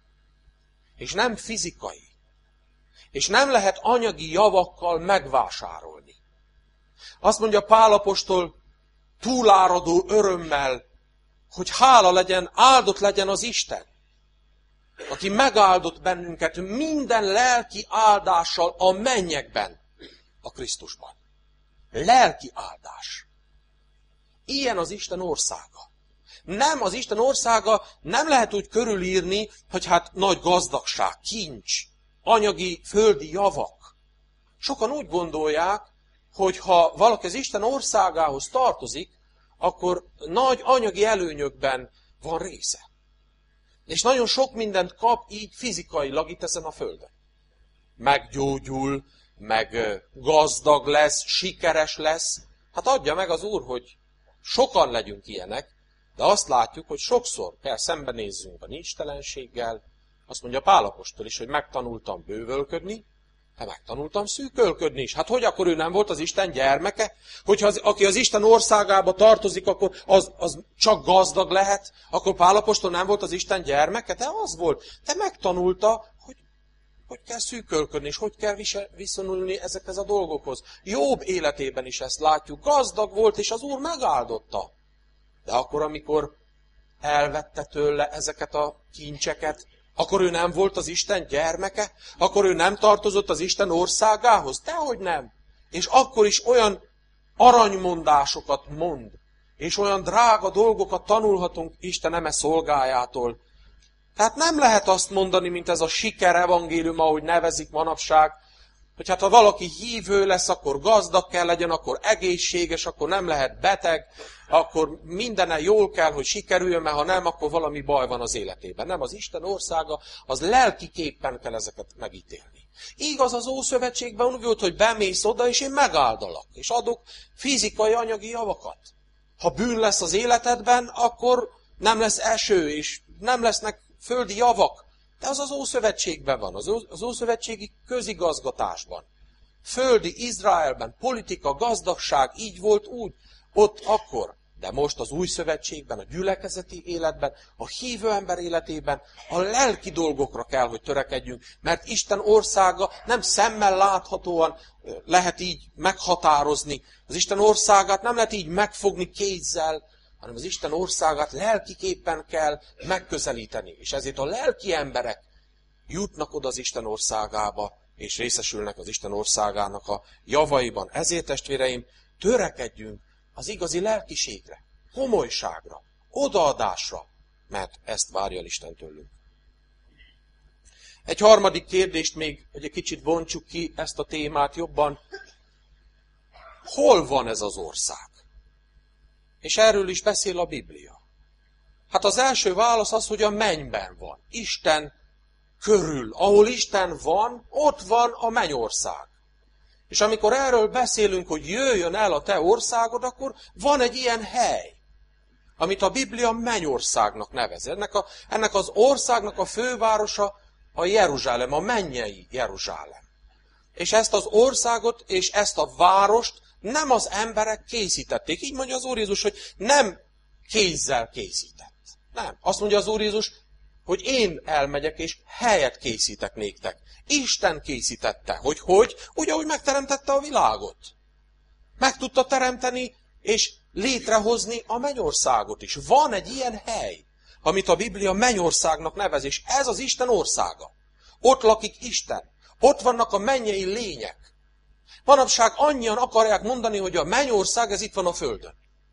És nem fizikai. És nem lehet anyagi javakkal megvásárolni. Azt mondja Pál apostol túláradó örömmel, hogy hála legyen, áldott legyen az Isten, aki megáldott bennünket minden lelki áldással a mennyekben, a Krisztusban. Lelki áldás. Ilyen az Isten országa. Nem, az Isten országa nem lehet úgy körülírni, hogy hát nagy gazdagság, kincs, anyagi, földi javak. Sokan úgy gondolják, hogy ha valaki az Isten országához tartozik, akkor nagy anyagi előnyökben van része. És nagyon sok mindent kap így fizikailag itt ezen a földön. Meggyógyul, meg gazdag lesz, sikeres lesz. Hát adja meg az Úr, hogy sokan legyünk ilyenek, de azt látjuk, hogy sokszor kell szembenézzünk a nincstelenséggel. Azt mondja Pál apostol is, hogy megtanultam bővölködni, megtanultam szűkölködni is. Hát hogy akkor ő nem volt az Isten gyermeke? Hogyha aki az Isten országába tartozik, akkor az csak gazdag lehet? Akkor Pál apostol nem volt az Isten gyermeke? De az volt. De megtanulta, hogy kell szűkölködni, és hogy kell viszonyulni ezekhez a dolgokhoz. Jobb életében is ezt látjuk. Gazdag volt, és az Úr megáldotta. De akkor, amikor elvette tőle ezeket a kincseket, Akkor ő nem volt az Isten gyermeke? Akkor ő nem tartozott az Isten országához? Dehogy nem. És akkor is olyan aranymondásokat mond, és olyan drága dolgokat tanulhatunk Isten eme szolgájától. Tehát nem lehet azt mondani, mint ez a siker evangélium, ahogy nevezik manapság, hogy hát ha valaki hívő lesz, akkor gazdag kell legyen, akkor egészséges, akkor nem lehet beteg, akkor mindenen jól kell, hogy sikerüljön, mert ha nem, akkor valami baj van az életében. Nem, az Isten országa, az lelkiképpen kell ezeket megítélni. Igaz, az Ószövetségben úgy volt, hogy bemész oda, és én megáldalak, és adok fizikai, anyagi javakat. Ha bűn lesz az életedben, akkor nem lesz eső, és nem lesznek földi javak. De az Ószövetségben van, az ószövetségi közigazgatásban. Földi Izraelben, politika, gazdagság, így volt úgy, ott akkor. De most az Új Szövetségben, a gyülekezeti életben, a hívő ember életében a lelki dolgokra kell, hogy törekedjünk, mert Isten országa nem szemmel láthatóan lehet így meghatározni. Az Isten országát nem lehet így megfogni kézzel, hanem az Isten országát lelkiképpen kell megközelíteni. És ezért a lelki emberek jutnak oda az Isten országába, és részesülnek az Isten országának a javaiban. Ezért, testvéreim, törekedjünk az igazi lelkiségre, komolyságra, odaadásra, mert ezt várja Isten tőlünk. Egy harmadik kérdést még, hogy egy kicsit bontsuk ki ezt a témát jobban. Hol van ez az ország? És erről is beszél a Biblia. Hát az első válasz az, hogy a mennyben van. Isten körül. Ahol Isten van, ott van a mennyország. És amikor erről beszélünk, hogy jöjjön el a te országod, akkor van egy ilyen hely, amit a Biblia mennyországnak nevez. Ennek az országnak a fővárosa a Jeruzsálem, a mennyei Jeruzsálem. És ezt az országot és ezt a várost nem az emberek készítették. Így mondja az Úr Jézus, hogy nem kézzel készített. Nem. Azt mondja az Úr Jézus, hogy én elmegyek és helyet készítek néktek. Isten készítette. Hogy? Úgy, ahogy megteremtette a világot. Meg tudta teremteni és létrehozni a mennyországot is. Van egy ilyen hely, amit a Biblia mennyországnak nevez, és ez az Isten országa. Ott lakik Isten. Ott vannak a mennyei lények. Manapság annyian akarják mondani, hogy a mennyország ez itt van a földön.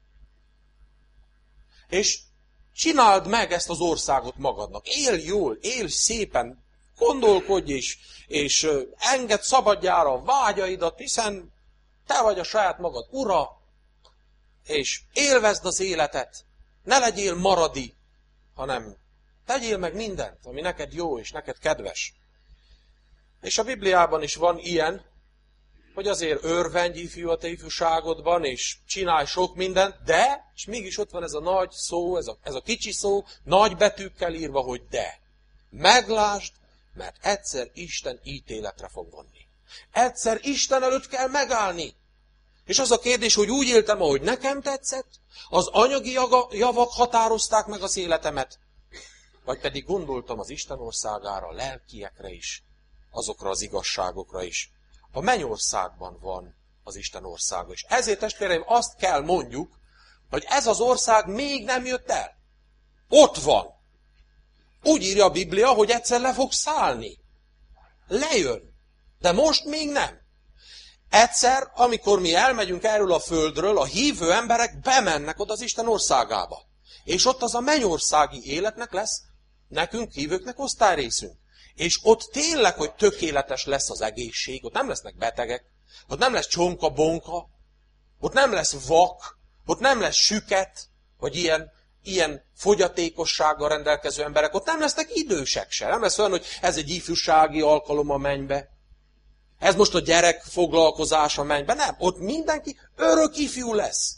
És csináld meg ezt az országot magadnak. Élj jól, élj szépen, gondolkodj és engedd szabadjára a vágyaidat, hiszen te vagy a saját magad ura, és élvezd az életet. Ne legyél maradi, hanem tegyél meg mindent, ami neked jó és neked kedves. És a Bibliában is van ilyen, hogy azért örvendj ifjú a te ifjúságodban, és csinálj sok mindent, de, és mégis ott van ez a nagy szó, ez a kicsi szó, nagy betűkkel írva, hogy de. Meglásd, mert egyszer Isten ítéletre fog vonni. Egyszer Isten előtt kell megállni. És az a kérdés, hogy úgy éltem, ahogy nekem tetszett, az anyagi javak határozták meg az életemet, vagy pedig gondoltam az Isten országára, a lelkiekre is, azokra az igazságokra is. A mennyországban van az Isten országa. És ezért, testvéreim, azt kell mondjuk, hogy ez az ország még nem jött el. Ott van. Úgy írja a Biblia, hogy egyszer le fog szállni. Lejön. De most még nem. Egyszer, amikor mi elmegyünk erről a földről, a hívő emberek bemennek oda az Isten országába. És ott az a mennyországi életnek lesz, nekünk hívőknek osztályrészünk. És ott tényleg, hogy tökéletes lesz az egészség, ott nem lesznek betegek, ott nem lesz csonka-bonka, ott nem lesz vak, ott nem lesz süket, vagy ilyen fogyatékossággal rendelkező emberek, ott nem lesznek idősek se. Nem lesz olyan, hogy ez egy ifjúsági alkalom a mennybe. Ez most a gyerek foglalkozás a mennybe. Nem, ott mindenki örök ifjú lesz.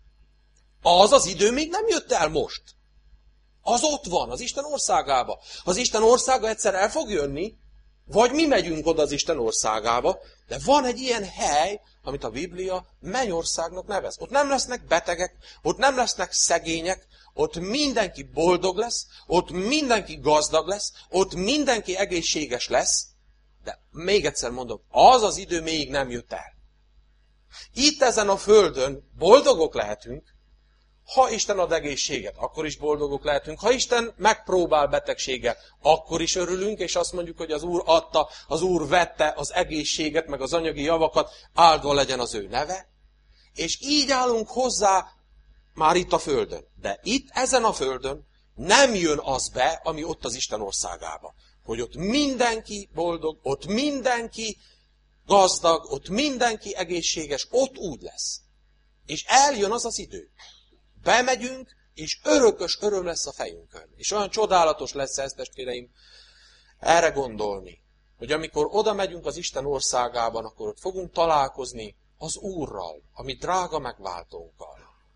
Az idő még nem jött el most. Az ott van, az Isten országába. Az Isten országa egyszer el fog jönni, vagy mi megyünk oda az Isten országába, de van egy ilyen hely, amit a Biblia mennyországnak nevez. Ott nem lesznek betegek, ott nem lesznek szegények, ott mindenki boldog lesz, ott mindenki gazdag lesz, ott mindenki egészséges lesz, de még egyszer mondom, az idő még nem jött el. Itt ezen a földön boldogok lehetünk, Ha Isten ad egészséget, akkor is boldogok lehetünk. Ha Isten megpróbál betegséggel, akkor is örülünk, és azt mondjuk, hogy az Úr adta, az Úr vette az egészséget, meg az anyagi javakat, áldva legyen az ő neve. És így állunk hozzá már itt a földön. De itt, ezen a földön nem jön az be, ami ott az Isten országába. Hogy ott mindenki boldog, ott mindenki gazdag, ott mindenki egészséges, ott úgy lesz. És eljön az az idő. Bemegyünk, és örökös öröm lesz a fejünkön. És olyan csodálatos lesz ez, testvéreim, erre gondolni, hogy amikor oda megyünk az Isten országában, akkor ott fogunk találkozni az Úrral, a mi drága megváltónkkal,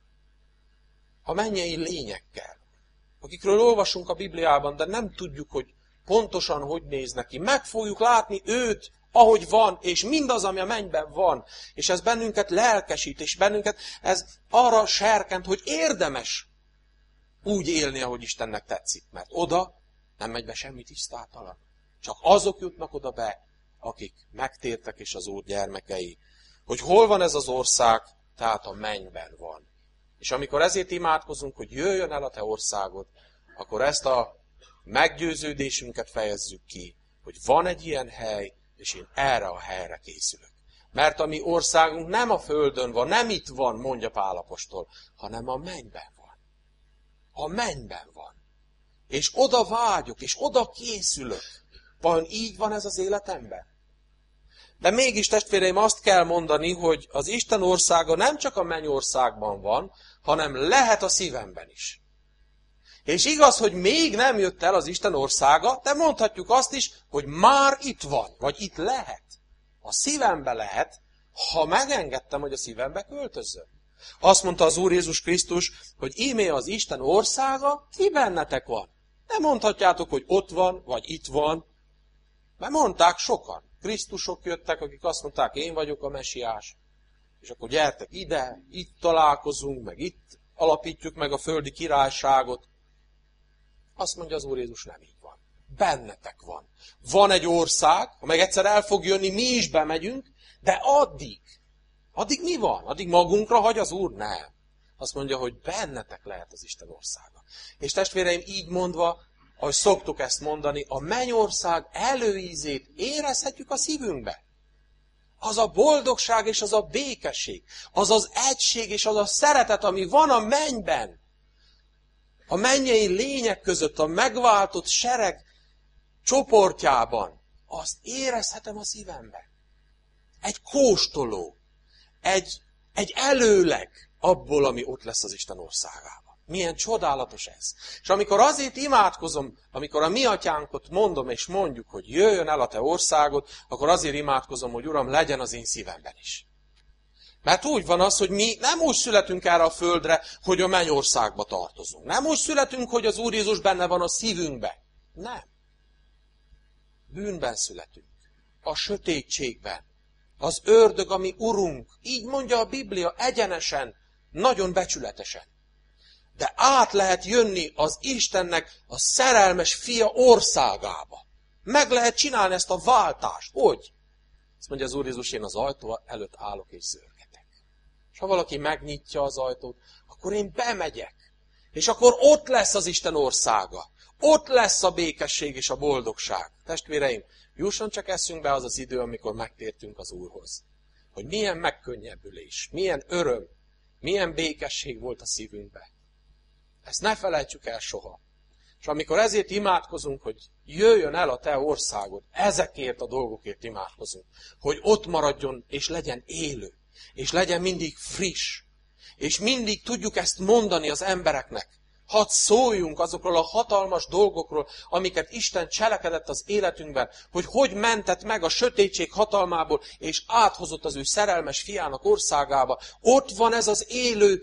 a mennyei lényekkel, akikről olvasunk a Bibliában, de nem tudjuk, hogy pontosan hogy néz neki. Meg fogjuk látni őt, ahogy van, és mindaz, ami a mennyben van. És ez bennünket lelkesít, és bennünket ez arra serkent, hogy érdemes úgy élni, ahogy Istennek tetszik. Mert oda nem megy be semmi tisztátalan. Csak azok jutnak oda be, akik megtértek, és az Úr gyermekei. Hogy hol van ez az ország, tehát a mennyben van. És amikor ezért imádkozunk, hogy jöjjön el a te országod, akkor ezt a meggyőződésünket fejezzük ki, hogy van egy ilyen hely, és én erre a helyre készülök. Mert a mi országunk nem a földön van, nem itt van, mondja Pál apostol, hanem a mennyben van. A mennyben van. És oda vágyok, és oda készülök. Vajon így van ez az életemben? De mégis, testvéreim, azt kell mondani, hogy az Isten országa nem csak a mennyországban van, hanem lehet a szívemben is. És igaz, hogy még nem jött el az Isten országa, de mondhatjuk azt is, hogy már itt van, vagy itt lehet. A szívembe lehet, ha megengedtem, hogy a szívembe költözzön. Azt mondta az Úr Jézus Krisztus, hogy íme az Isten országa, ti bennetek van. Nem mondhatjátok, hogy ott van, vagy itt van, mert mondták sokan. Krisztusok jöttek, akik azt mondták, én vagyok a mesiás. És akkor gyertek ide, itt találkozunk, meg itt alapítjuk meg a földi királyságot. Azt mondja az Úr Jézus, nem így van. Bennetek van. Van egy ország, amely egyszer el fog jönni, mi is bemegyünk, de addig mi van? Addig magunkra hagy az Úr? Nem. Azt mondja, hogy bennetek lehet az Isten országa. És testvéreim, így mondva, ahogy szoktuk ezt mondani, a mennyország előízét érezhetjük a szívünkbe. Az a boldogság és az a békesség, az az egység és az a szeretet, ami van a mennyben. A mennyei lények között, a megváltott sereg csoportjában, azt érezhetem a szívemben. Egy kóstoló, egy előleg abból, ami ott lesz az Isten országában. Milyen csodálatos ez. És amikor azért imádkozom, amikor a mi atyánkot mondom és mondjuk, hogy jöjjön el a te országod, akkor azért imádkozom, hogy Uram, legyen az én szívemben is. Mert úgy van az, hogy mi nem úgy születünk erre a földre, hogy a mennyországba tartozunk. Nem úgy születünk, hogy az Úr Jézus benne van a szívünkbe. Nem. Bűnben születünk. A sötétségben. Az ördög, ami urunk. Így mondja a Biblia egyenesen, nagyon becsületesen. De át lehet jönni az Istennek a szerelmes fia országába. Meg lehet csinálni ezt a váltást. Hogy? Azt mondja az Úr Jézus, én az ajtó előtt állok és zörgetek. És ha valaki megnyitja az ajtót, akkor én bemegyek. És akkor ott lesz az Isten országa. Ott lesz a békesség és a boldogság. Testvéreim, jusson csak eszünkbe az az idő, amikor megtértünk az Úrhoz. Hogy milyen megkönnyebbülés, milyen öröm, milyen békesség volt a szívünkben. Ezt ne felejtsük el soha. És amikor ezért imádkozunk, hogy jöjjön el a te országod, ezekért a dolgokért imádkozunk, hogy ott maradjon és legyen élő, és legyen mindig friss, és mindig tudjuk ezt mondani az embereknek. Hadd szóljunk azokról a hatalmas dolgokról, amiket Isten cselekedett az életünkben, hogy mentett meg a sötétség hatalmából, és áthozott az ő szerelmes fiának országába. Ott van ez az élő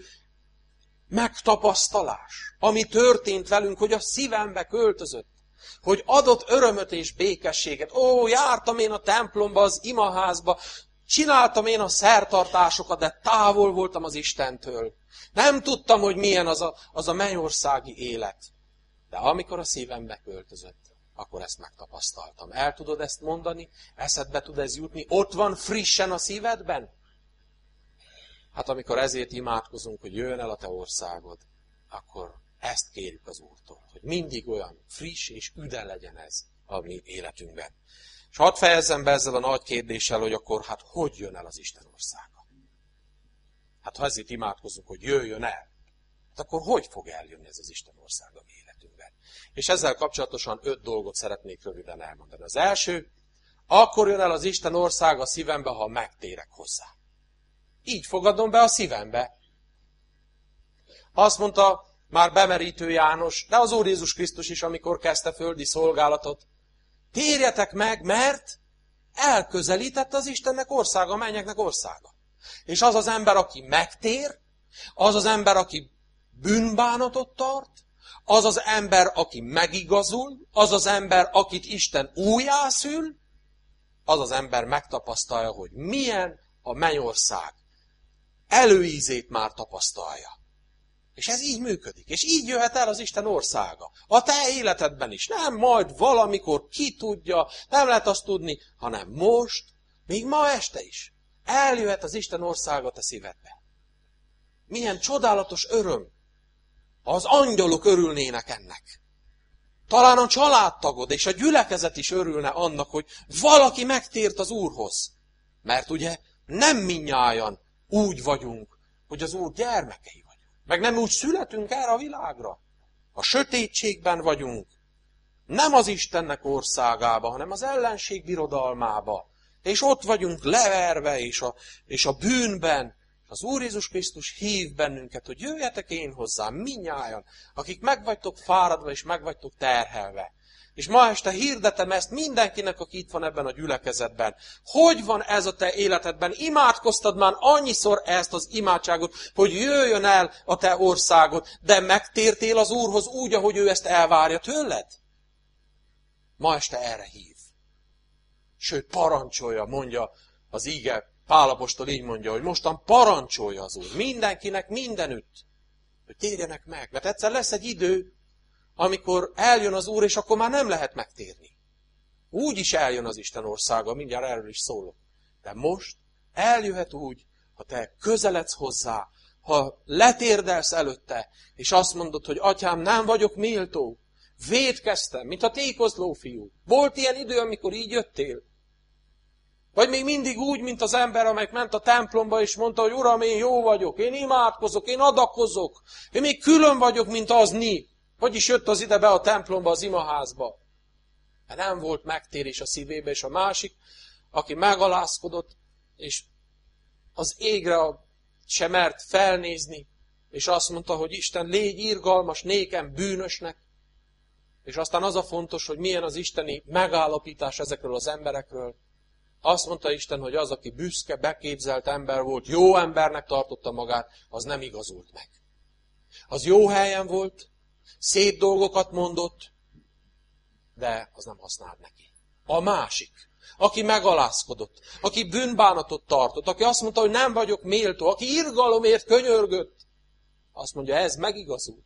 megtapasztalás, ami történt velünk, hogy a szívembe költözött, hogy adott örömöt és békességet. Ó, jártam én a templomba, az imaházba, csináltam én a szertartásokat, de távol voltam az Istentől. Nem tudtam, hogy milyen az a mennyországi élet. De amikor a szívembe költözött, akkor ezt megtapasztaltam. El tudod ezt mondani? Eszedbe tud ez jutni? Ott van frissen a szívedben? Hát amikor ezért imádkozunk, hogy jöjjön el a te országod, akkor ezt kérjük az Úrtól, hogy mindig olyan friss és üde legyen ez a mi életünkben. És hadd fejezzem be ezzel a nagy kérdéssel, hogy akkor hát hogy jön el az Isten országa? Hát ha ezért imádkozunk, hogy jöjjön el, hát akkor hogy fog eljönni ez az Isten országa a mi életünkben? És ezzel kapcsolatosan 5 dolgot szeretnék röviden elmondani. Az első, akkor jön el az Isten országa a szívembe, ha megtérek hozzá. Így fogadom be a szívembe. Azt mondta már bemerítő János, de az Úr Jézus Krisztus is, amikor kezdte földi szolgálatot, térjetek meg, mert elközelített az Istennek országa, a mennyeknek országa. És az az ember, aki megtér, az az ember, aki bűnbánatot tart, az az ember, aki megigazul, az az ember, akit Isten újjászül, az az ember megtapasztalja, hogy milyen a mennyország. Előízét már tapasztalja. És ez így működik. És így jöhet el az Isten országa. A te életedben is. Nem majd valamikor, ki tudja, nem lehet azt tudni, hanem most, még ma este is. Eljöhet az Isten országa te szívedbe. Milyen csodálatos öröm. Az angyalok örülnének ennek. Talán a családtagod és a gyülekezet is örülne annak, hogy valaki megtért az Úrhoz. Mert ugye nem mindnyájan úgy vagyunk, hogy az Úr gyermekei vagyunk. Meg nem úgy születünk erre a világra. A sötétségben vagyunk. Nem az Istennek országába, hanem az ellenség birodalmába. És ott vagyunk leverve, és a bűnben. Az Úr Jézus Krisztus hív bennünket, hogy jöjjetek én hozzám, mindnyájan, akik meg vagytok fáradva és meg vagytok terhelve. És ma este hirdetem ezt mindenkinek, aki itt van ebben a gyülekezetben. Hogy van ez a te életedben? Imádkoztad már annyiszor ezt az imádságot, hogy jöjjön el a te országod, de megtértél az Úrhoz úgy, ahogy ő ezt elvárja tőled? Ma este erre hív. Sőt, parancsolja, mondja az íge. Pál apostol így mondja, hogy mostan parancsolja az Úr mindenkinek mindenütt, hogy térjenek meg. Mert egyszer lesz egy idő, amikor eljön az Úr, és akkor már nem lehet megtérni. Úgy is eljön az Isten országa, mindjárt erről is szólok. De most eljöhet úgy, ha te közeledsz hozzá, ha letérdelsz előtte, és azt mondod, hogy atyám, nem vagyok méltó, vétkeztem, mint a tékozló fiú. Volt ilyen idő, amikor így jöttél? Vagy még mindig úgy, mint az ember, amelyik ment a templomba, és mondta, hogy Uram, én jó vagyok, én imádkozok, én adakozok, én még külön vagyok, mint az ni. Hogy is jött az ide be a templomba, az imaházba? Mert nem volt megtérés a szívébe, és a másik, aki megalázkodott, és az égre sem mert felnézni, és azt mondta, hogy Isten, légy irgalmas nékem, bűnösnek. És aztán az a fontos, hogy milyen az isteni megállapítás ezekről az emberekről. Azt mondta Isten, hogy az, aki büszke, beképzelt ember volt, jó embernek tartotta magát, az nem igazult meg. Az jó helyen volt, szép dolgokat mondott, de az nem használt neki. A másik, aki megalázkodott, aki bűnbánatot tartott, aki azt mondta, hogy nem vagyok méltó, aki irgalomért könyörgött, azt mondja, ez megigazult.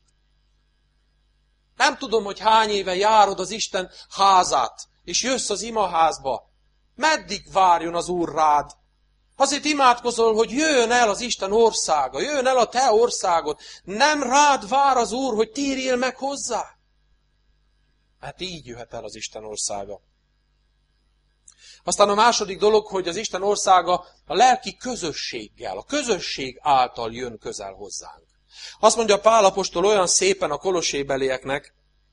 Nem tudom, hogy hány éve járod az Isten házát, és jössz az imaházba. Meddig várjon az Úr rád? Azért imádkozol, hogy jöjjön el az Isten országa, jöjjön el a te országod. Nem rád vár az Úr, hogy térjél meg hozzá. Hát így jöhet el az Isten országa. Aztán a második dolog, hogy az Isten országa a lelki közösséggel, a közösség által jön közel hozzánk. Azt mondja Pál apostol olyan szépen a kolossébelieknek,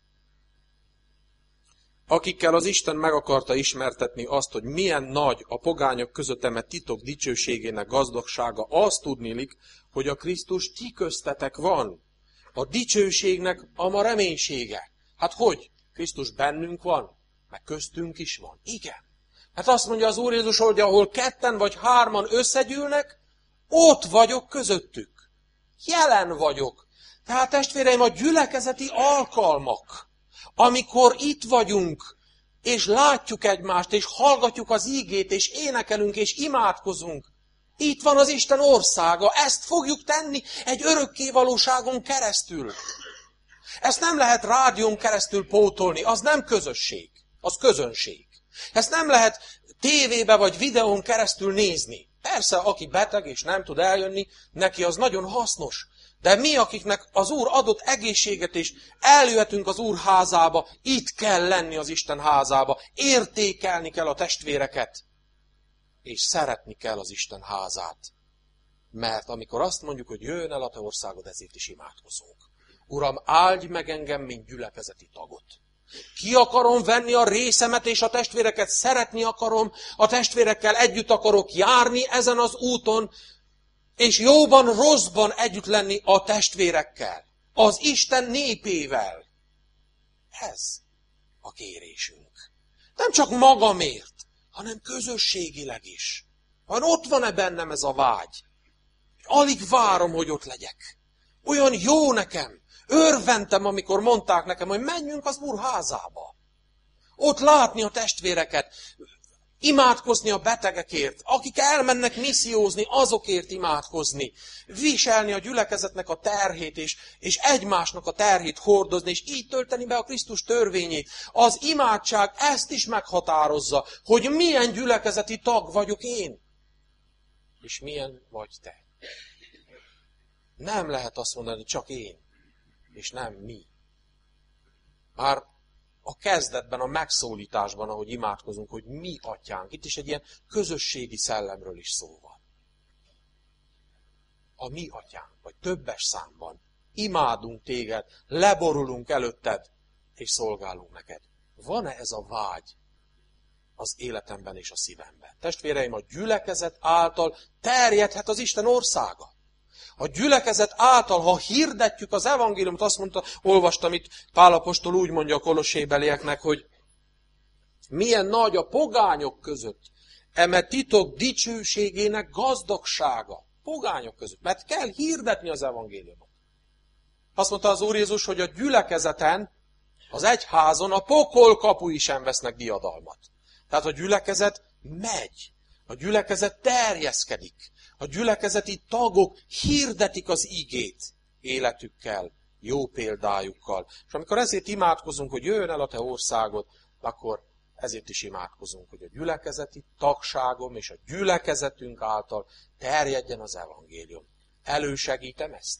akikkel az Isten meg akarta ismertetni azt, hogy milyen nagy a pogányok között eme titok dicsőségének gazdagsága, azt tudnilik, hogy a Krisztus ti köztetek van. A dicsőségnek a ma reménysége. Hát hogy? Krisztus bennünk van, meg köztünk is van. Igen. Hát azt mondja az Úr Jézus, hogy ahol 2 vagy 3 összegyűlnek, ott vagyok közöttük. Jelen vagyok. Tehát testvéreim, a gyülekezeti alkalmak, amikor itt vagyunk, és látjuk egymást, és hallgatjuk az ígét, és énekelünk, és imádkozunk, itt van az Isten országa, ezt fogjuk tenni egy örökkévalóságon keresztül. Ezt nem lehet rádión keresztül pótolni, az nem közösség, az közönség. Ezt nem lehet tévébe vagy videón keresztül nézni. Persze, aki beteg és nem tud eljönni, neki az nagyon hasznos. De mi, akiknek az Úr adott egészséget, és eljöhetünk az Úr házába, itt kell lenni az Isten házába, értékelni kell a testvéreket, és szeretni kell az Isten házát. Mert amikor azt mondjuk, hogy jöjjön el a te országod, ezért is imádkozunk. Uram, áldj meg engem, mint gyülekezeti tagot. Ki akarom venni a részemet és a testvéreket, szeretni akarom, a testvérekkel együtt akarok járni ezen az úton, és jóban, rosszban együtt lenni a testvérekkel, az Isten népével. Ez a kérésünk. Nem csak magamért, hanem közösségileg is. Ott van-e bennem ez a vágy? Alig várom, hogy ott legyek. Olyan jó nekem. Örventem, amikor mondták nekem, hogy menjünk az Úr házába. Ott látni a testvéreket, imádkozni a betegekért, akik elmennek missziózni, azokért imádkozni, viselni a gyülekezetnek a terhét, és egymásnak a terhét hordozni, és így tölteni be a Krisztus törvényét. Az imádság ezt is meghatározza, hogy milyen gyülekezeti tag vagyok én, és milyen vagy te. Nem lehet azt mondani, csak én, és nem mi. Már a kezdetben, a megszólításban, ahogy imádkozunk, hogy mi atyánk, itt is egy ilyen közösségi szellemről is szó van. A mi atyánk, vagy többes számban imádunk téged, leborulunk előtted, és szolgálunk neked. Van-e ez a vágy az életemben és a szívemben? Testvéreim, a gyülekezet által terjedhet az Isten országa. A gyülekezet által, ha hirdetjük az evangéliumot, azt mondta, olvastam itt, Pál apostol úgy mondja a kolossébelieknek, hogy milyen nagy a pogányok között, eme titok dicsőségének gazdagsága. Pogányok között, mert kell hirdetni az evangéliumot. Azt mondta az Úr Jézus, hogy a gyülekezeten, az egyházon a pokol kapui sem vesznek diadalmat. Tehát a gyülekezet megy, a gyülekezet terjeszkedik. A gyülekezeti tagok hirdetik az igét életükkel, jó példájukkal. És amikor ezért imádkozunk, hogy jöjjön el a te országod, akkor ezért is imádkozunk, hogy a gyülekezeti tagságom és a gyülekezetünk által terjedjen az evangélium. Elősegítem ezt?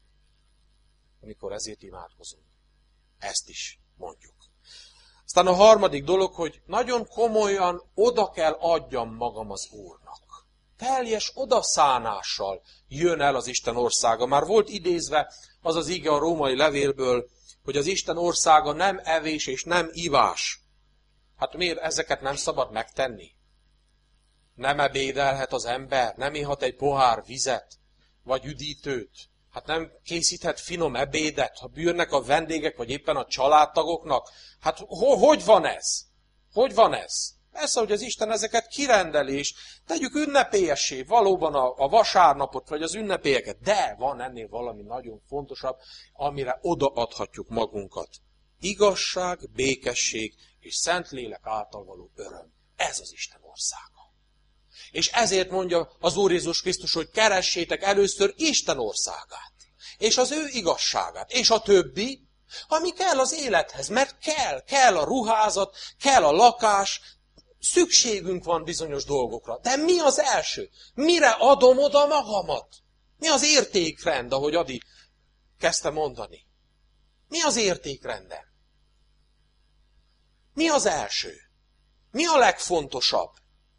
Amikor ezért imádkozunk. Ezt is mondjuk. Aztán a harmadik dolog, hogy nagyon komolyan oda kell adjam magam az Úrnak. Teljes odaszánással jön el az Isten országa. Már volt idézve az az ige a római levélből, hogy az Isten országa nem evés és nem ivás. Hát miért ezeket nem szabad megtenni? Nem ebédelhet az ember, nem ihat egy pohár vizet, vagy üdítőt. Hát nem készíthet finom ebédet, ha jönnek a vendégek, vagy éppen a családtagoknak. Hát hogy van ez? Hogy van ez? Persze, hogy az Isten ezeket kirendeli, és tegyük ünnepélyessé valóban a vasárnapot, vagy az ünnepélyeket. De van ennél valami nagyon fontosabb, amire odaadhatjuk magunkat. Igazság, békesség és Szentlélek által való öröm. Ez az Isten országa. És ezért mondja az Úr Jézus Krisztus, hogy keressétek először Isten országát, és az ő igazságát, és a többi, ami kell az élethez, mert kell a ruházat, kell a lakás, szükségünk van bizonyos dolgokra. De mi az első? Mire adom oda magamat? Mi az értékrend, ahogy Adi kezdte mondani? Mi az értékrendem? Mi az első? Mi a legfontosabb?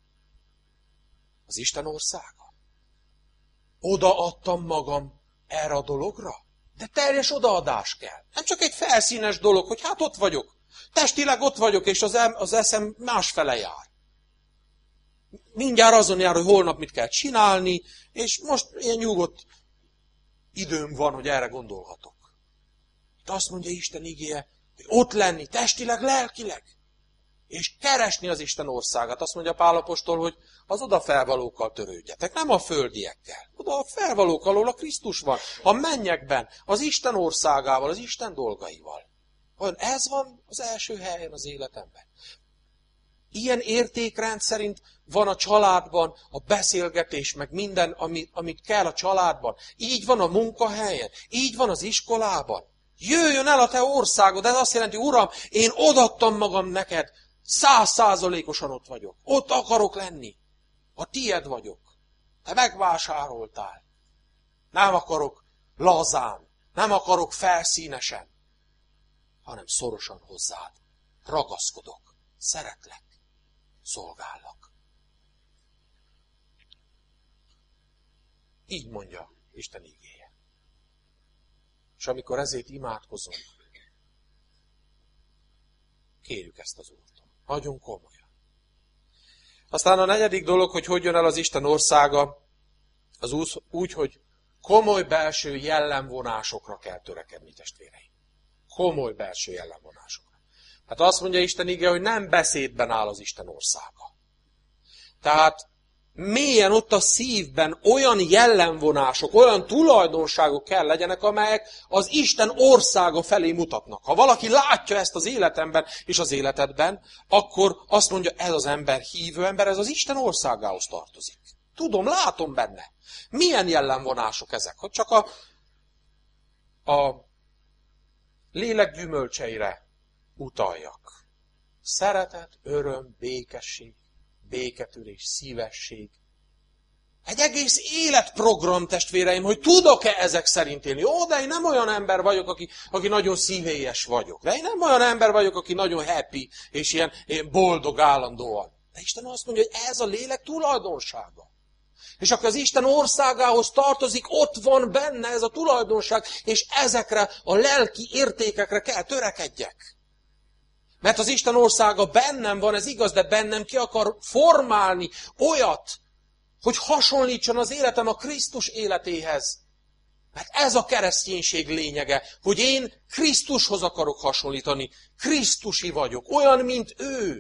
Az Isten országa. Odaadtam magam erre a dologra? De teljes odaadás kell. Nem csak egy felszínes dolog, hogy hát ott vagyok. Testileg ott vagyok, és az eszem másfele jár. Mindjárt azon jár, hogy holnap mit kell csinálni, és most ilyen nyugodt időm van, hogy erre gondolhatok. De azt mondja Isten igéje, hogy ott lenni testileg, lelkileg, és keresni az Isten országát. Azt mondja Pál apostol, hogy az oda felvalókkal törődjetek, nem a földiekkel. Oda a felvalókkal, ahol a Krisztus van, a mennyekben, az Isten országával, az Isten dolgaival. Olyan ez van az első helyen az életemben. Ilyen értékrend szerint van a családban a beszélgetés, meg minden, amit kell a családban. Így van a munkahelyen, így van az iskolában. Jöjjön el a te országod, ez azt jelenti, Uram, én odaadtam magam neked, 100%-osan ott vagyok. Ott akarok lenni. A tied vagyok. Te megvásároltál. Nem akarok lazán, nem akarok felszínesen, hanem szorosan hozzád. Ragaszkodok, szeretlek, szolgállak. Így mondja Isten igéje. És amikor ezért imádkozunk, kérjük ezt az Úrtól. Nagyon komolyan. Aztán a negyedik dolog, hogy jön el az Isten országa, az úgy, hogy komoly belső jellemvonásokra kell törekedni, testvéreim. Komoly belső jellemvonásokra. Hát azt mondja Isten ige, hogy nem beszédben áll az Isten országa. Tehát mélyen ott a szívben olyan jellemvonások, olyan tulajdonságok kell legyenek, amelyek az Isten országa felé mutatnak. Ha valaki látja ezt az életemben és az életedben, akkor azt mondja, ez az ember hívő ember, ez az Isten országához tartozik. Tudom, látom benne. Milyen jellemvonások ezek? Hogy csak a lélek gyümölcseire utaljak. Szeretet, öröm, békesség, béketűrés, szívesség. Egy egész életprogram, testvéreim, hogy tudok-e ezek szerint élni. Ó, de én nem olyan ember vagyok, aki nagyon szívélyes vagyok. De én nem olyan ember vagyok, aki nagyon happy, és ilyen boldog állandóan. De Isten azt mondja, hogy ez a lélek tulajdonsága. És akkor az Isten országához tartozik, ott van benne ez a tulajdonság, és ezekre a lelki értékekre kell törekedjek. Mert az Isten országa bennem van, ez igaz, de bennem ki akar formálni olyat, hogy hasonlítson az életem a Krisztus életéhez. Mert ez a kereszténység lényege, hogy én Krisztushoz akarok hasonlítani. Krisztusi vagyok, olyan, mint ő.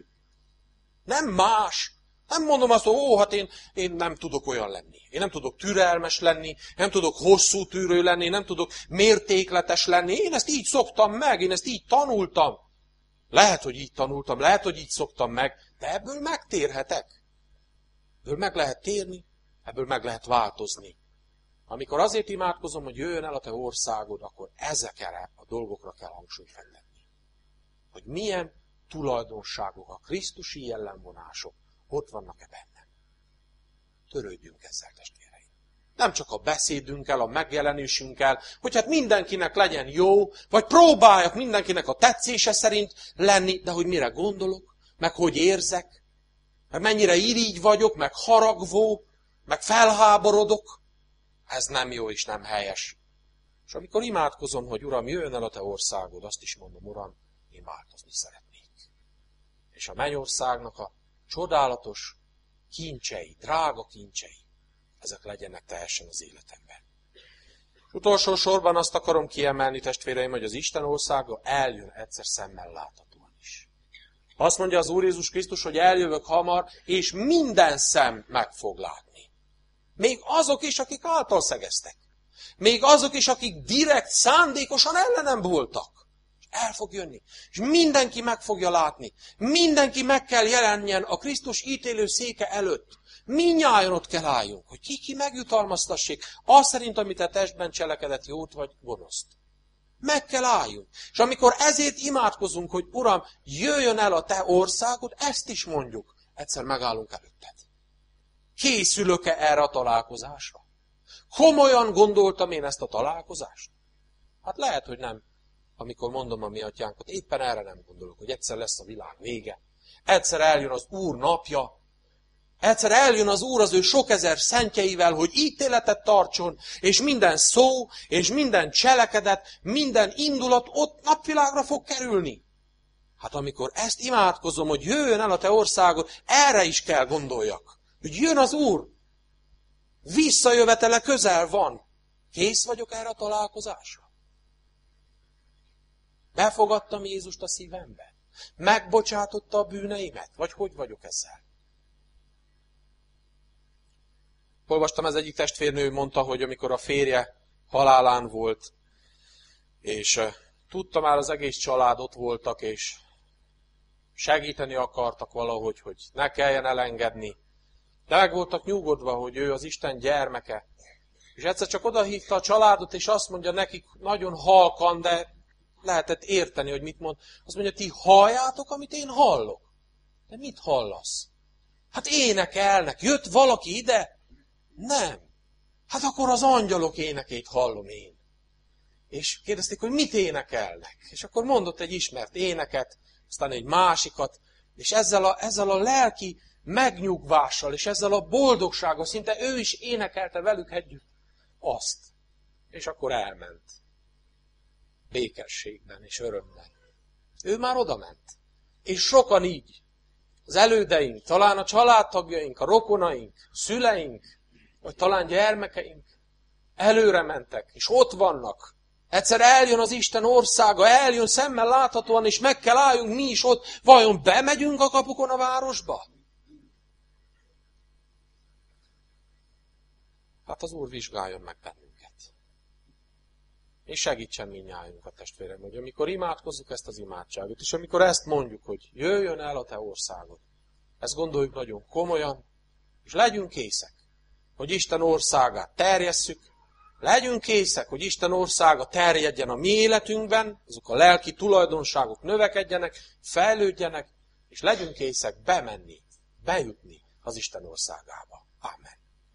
Nem más. Nem mondom azt, hogy hát én nem tudok olyan lenni. Én nem tudok türelmes lenni, nem tudok hosszú tűrő lenni, nem tudok mértékletes lenni. Én ezt így szoktam meg, én ezt így tanultam. Lehet, hogy így tanultam, lehet, hogy így szoktam meg, de ebből megtérhetek. Ebből meg lehet térni, ebből meg lehet változni. Amikor azért imádkozom, hogy jöjjön el a te országod, akkor ezekre a dolgokra kell hangsúlyt fektetni. Hogy milyen tulajdonságok, a krisztusi jellemvonások ott vannak-e bennem. Törődjünk ezzel, testvéreim. Nem csak a beszédünkkel, a megjelenésünkkel, hogy hát mindenkinek legyen jó, vagy próbáljak mindenkinek a tetszése szerint lenni, de hogy mire gondolok, meg hogy érzek, meg mennyire irigy vagyok, meg haragvó, meg felháborodok, ez nem jó és nem helyes. És amikor imádkozom, hogy Uram, jöjjön el a te országod, azt is mondom, Uram, én változni szeretnék. És a mennyországnak a csodálatos kincsei, drága kincsei, ezek legyenek teljesen az életemben. És utolsó sorban azt akarom kiemelni, testvéreim, hogy az Isten országa eljön egyszer szemmel láthatóan is. Azt mondja az Úr Jézus Krisztus, hogy eljövök hamar, és minden szem meg fog látni. Még azok is, akik által szegeztek. Még azok is, akik direkt, szándékosan ellenem voltak. El fog jönni. És mindenki meg fogja látni. Mindenki meg kell jelenjen a Krisztus ítélő széke előtt. Mindnyájan ott kell álljunk, hogy ki megjutalmaztassék azt szerint, amit a testben cselekedett, jót vagy gonoszt. Meg kell álljunk. És amikor ezért imádkozunk, hogy Uram, jöjjön el a te országod, ezt is mondjuk. Egyszer megállunk előtted. Készülök-e erre a találkozásra? Komolyan gondoltam én ezt a találkozást? Hát lehet, hogy nem. Amikor mondom a mi atyánkat, éppen erre nem gondolok, hogy egyszer lesz a világ vége. Egyszer eljön az Úr napja. Egyszer eljön az Úr az ő sok ezer szentjeivel, hogy ítéletet tartson, és minden szó, és minden cselekedet, minden indulat ott napvilágra fog kerülni. Hát amikor ezt imádkozom, hogy jöjjön el a te országod, erre is kell gondoljak. Hogy jön az Úr. Visszajövetele közel van. Kész vagyok erre a találkozásra? Befogadtam Jézust a szívembe? Megbocsátotta a bűneimet? Vagy hogy vagyok ezzel? Olvastam, ez egyik testvérnő mondta, hogy amikor a férje halálán volt, és tudta már az egész család ott voltak, és segíteni akartak valahogy, hogy ne kelljen elengedni. De meg voltak nyugodva, hogy ő az Isten gyermeke. És egyszer csak odahívta a családot, és azt mondja nekik nagyon halkan, de lehetett érteni, hogy mit mond. Azt mondja, ti halljátok, amit én hallok? De mit hallasz? Hát énekelnek. Jött valaki ide, Nem. Hát akkor az angyalok énekét hallom én. És kérdezték, hogy mit énekelnek. És akkor mondott egy ismert éneket, aztán egy másikat, és ezzel a lelki megnyugvással, és ezzel a boldogsággal, szinte ő is énekelte velük együtt azt. És akkor elment. Békességben és örömben. Ő már odament. És sokan így. Az elődeink, talán a családtagjaink, a rokonaink, a szüleink, vagy talán gyermekeink előre mentek, és ott vannak. Egyszer eljön az Isten országa, eljön szemmel láthatóan, és meg kell álljunk mi is ott. Vajon bemegyünk a kapukon a városba? Hát az Úr vizsgáljon meg bennünket. És segítsen mindnyájunkat, testvérem, hogy amikor imádkozzuk ezt az imádságot, és amikor ezt mondjuk, hogy jöjjön el a te országod, ezt gondoljuk nagyon komolyan, és legyünk készek, hogy Isten országát terjesszük, legyünk készek, hogy Isten országa terjedjen a mi életünkben, azok a lelki tulajdonságok növekedjenek, fejlődjenek, és legyünk készek bemenni, bejutni az Isten országába. Amen.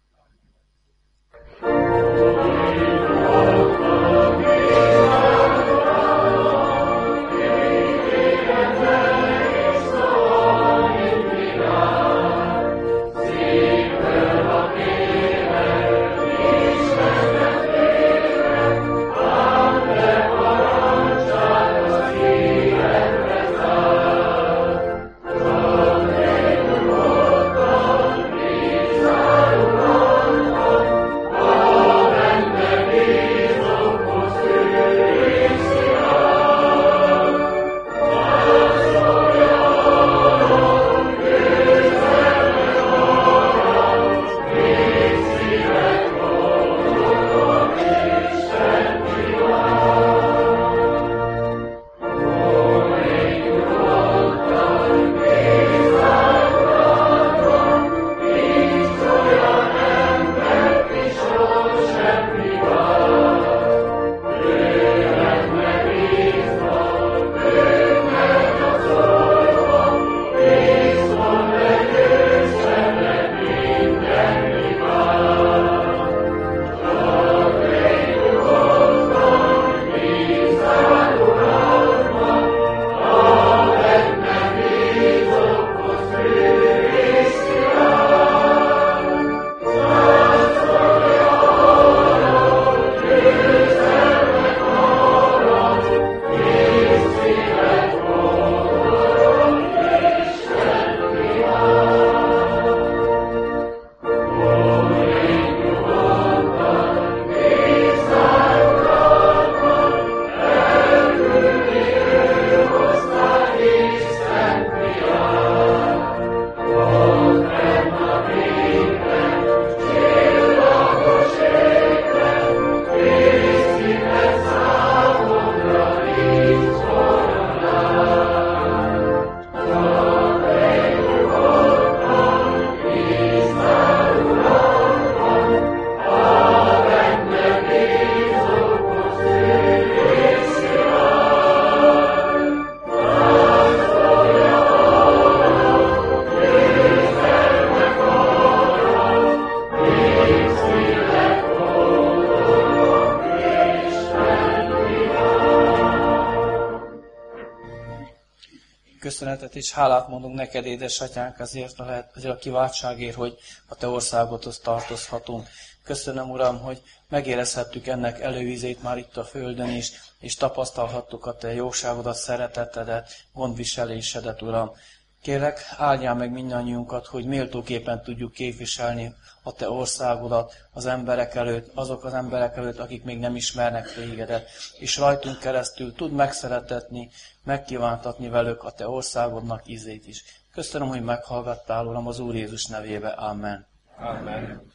Köszönetet és hálát mondunk neked, édesatyánk, azért a kiváltságért, hogy a te országodhoz tartozhatunk. Köszönöm, Uram, hogy megérezhettük ennek előízét már itt a földön is, és tapasztalhattuk a te jóságodat, szeretetedet, gondviselésedet, Uram. Kérlek, áldjál meg mindannyiunkat, hogy méltóképpen tudjuk képviselni a te országodat az emberek előtt, azok az emberek előtt, akik még nem ismernek tégedet, és rajtunk keresztül tud megszeretetni, megkívántatni velük a te országodnak ízét is. Köszönöm, hogy meghallgattál, Uram, az Úr Jézus nevébe. Amen. Amen.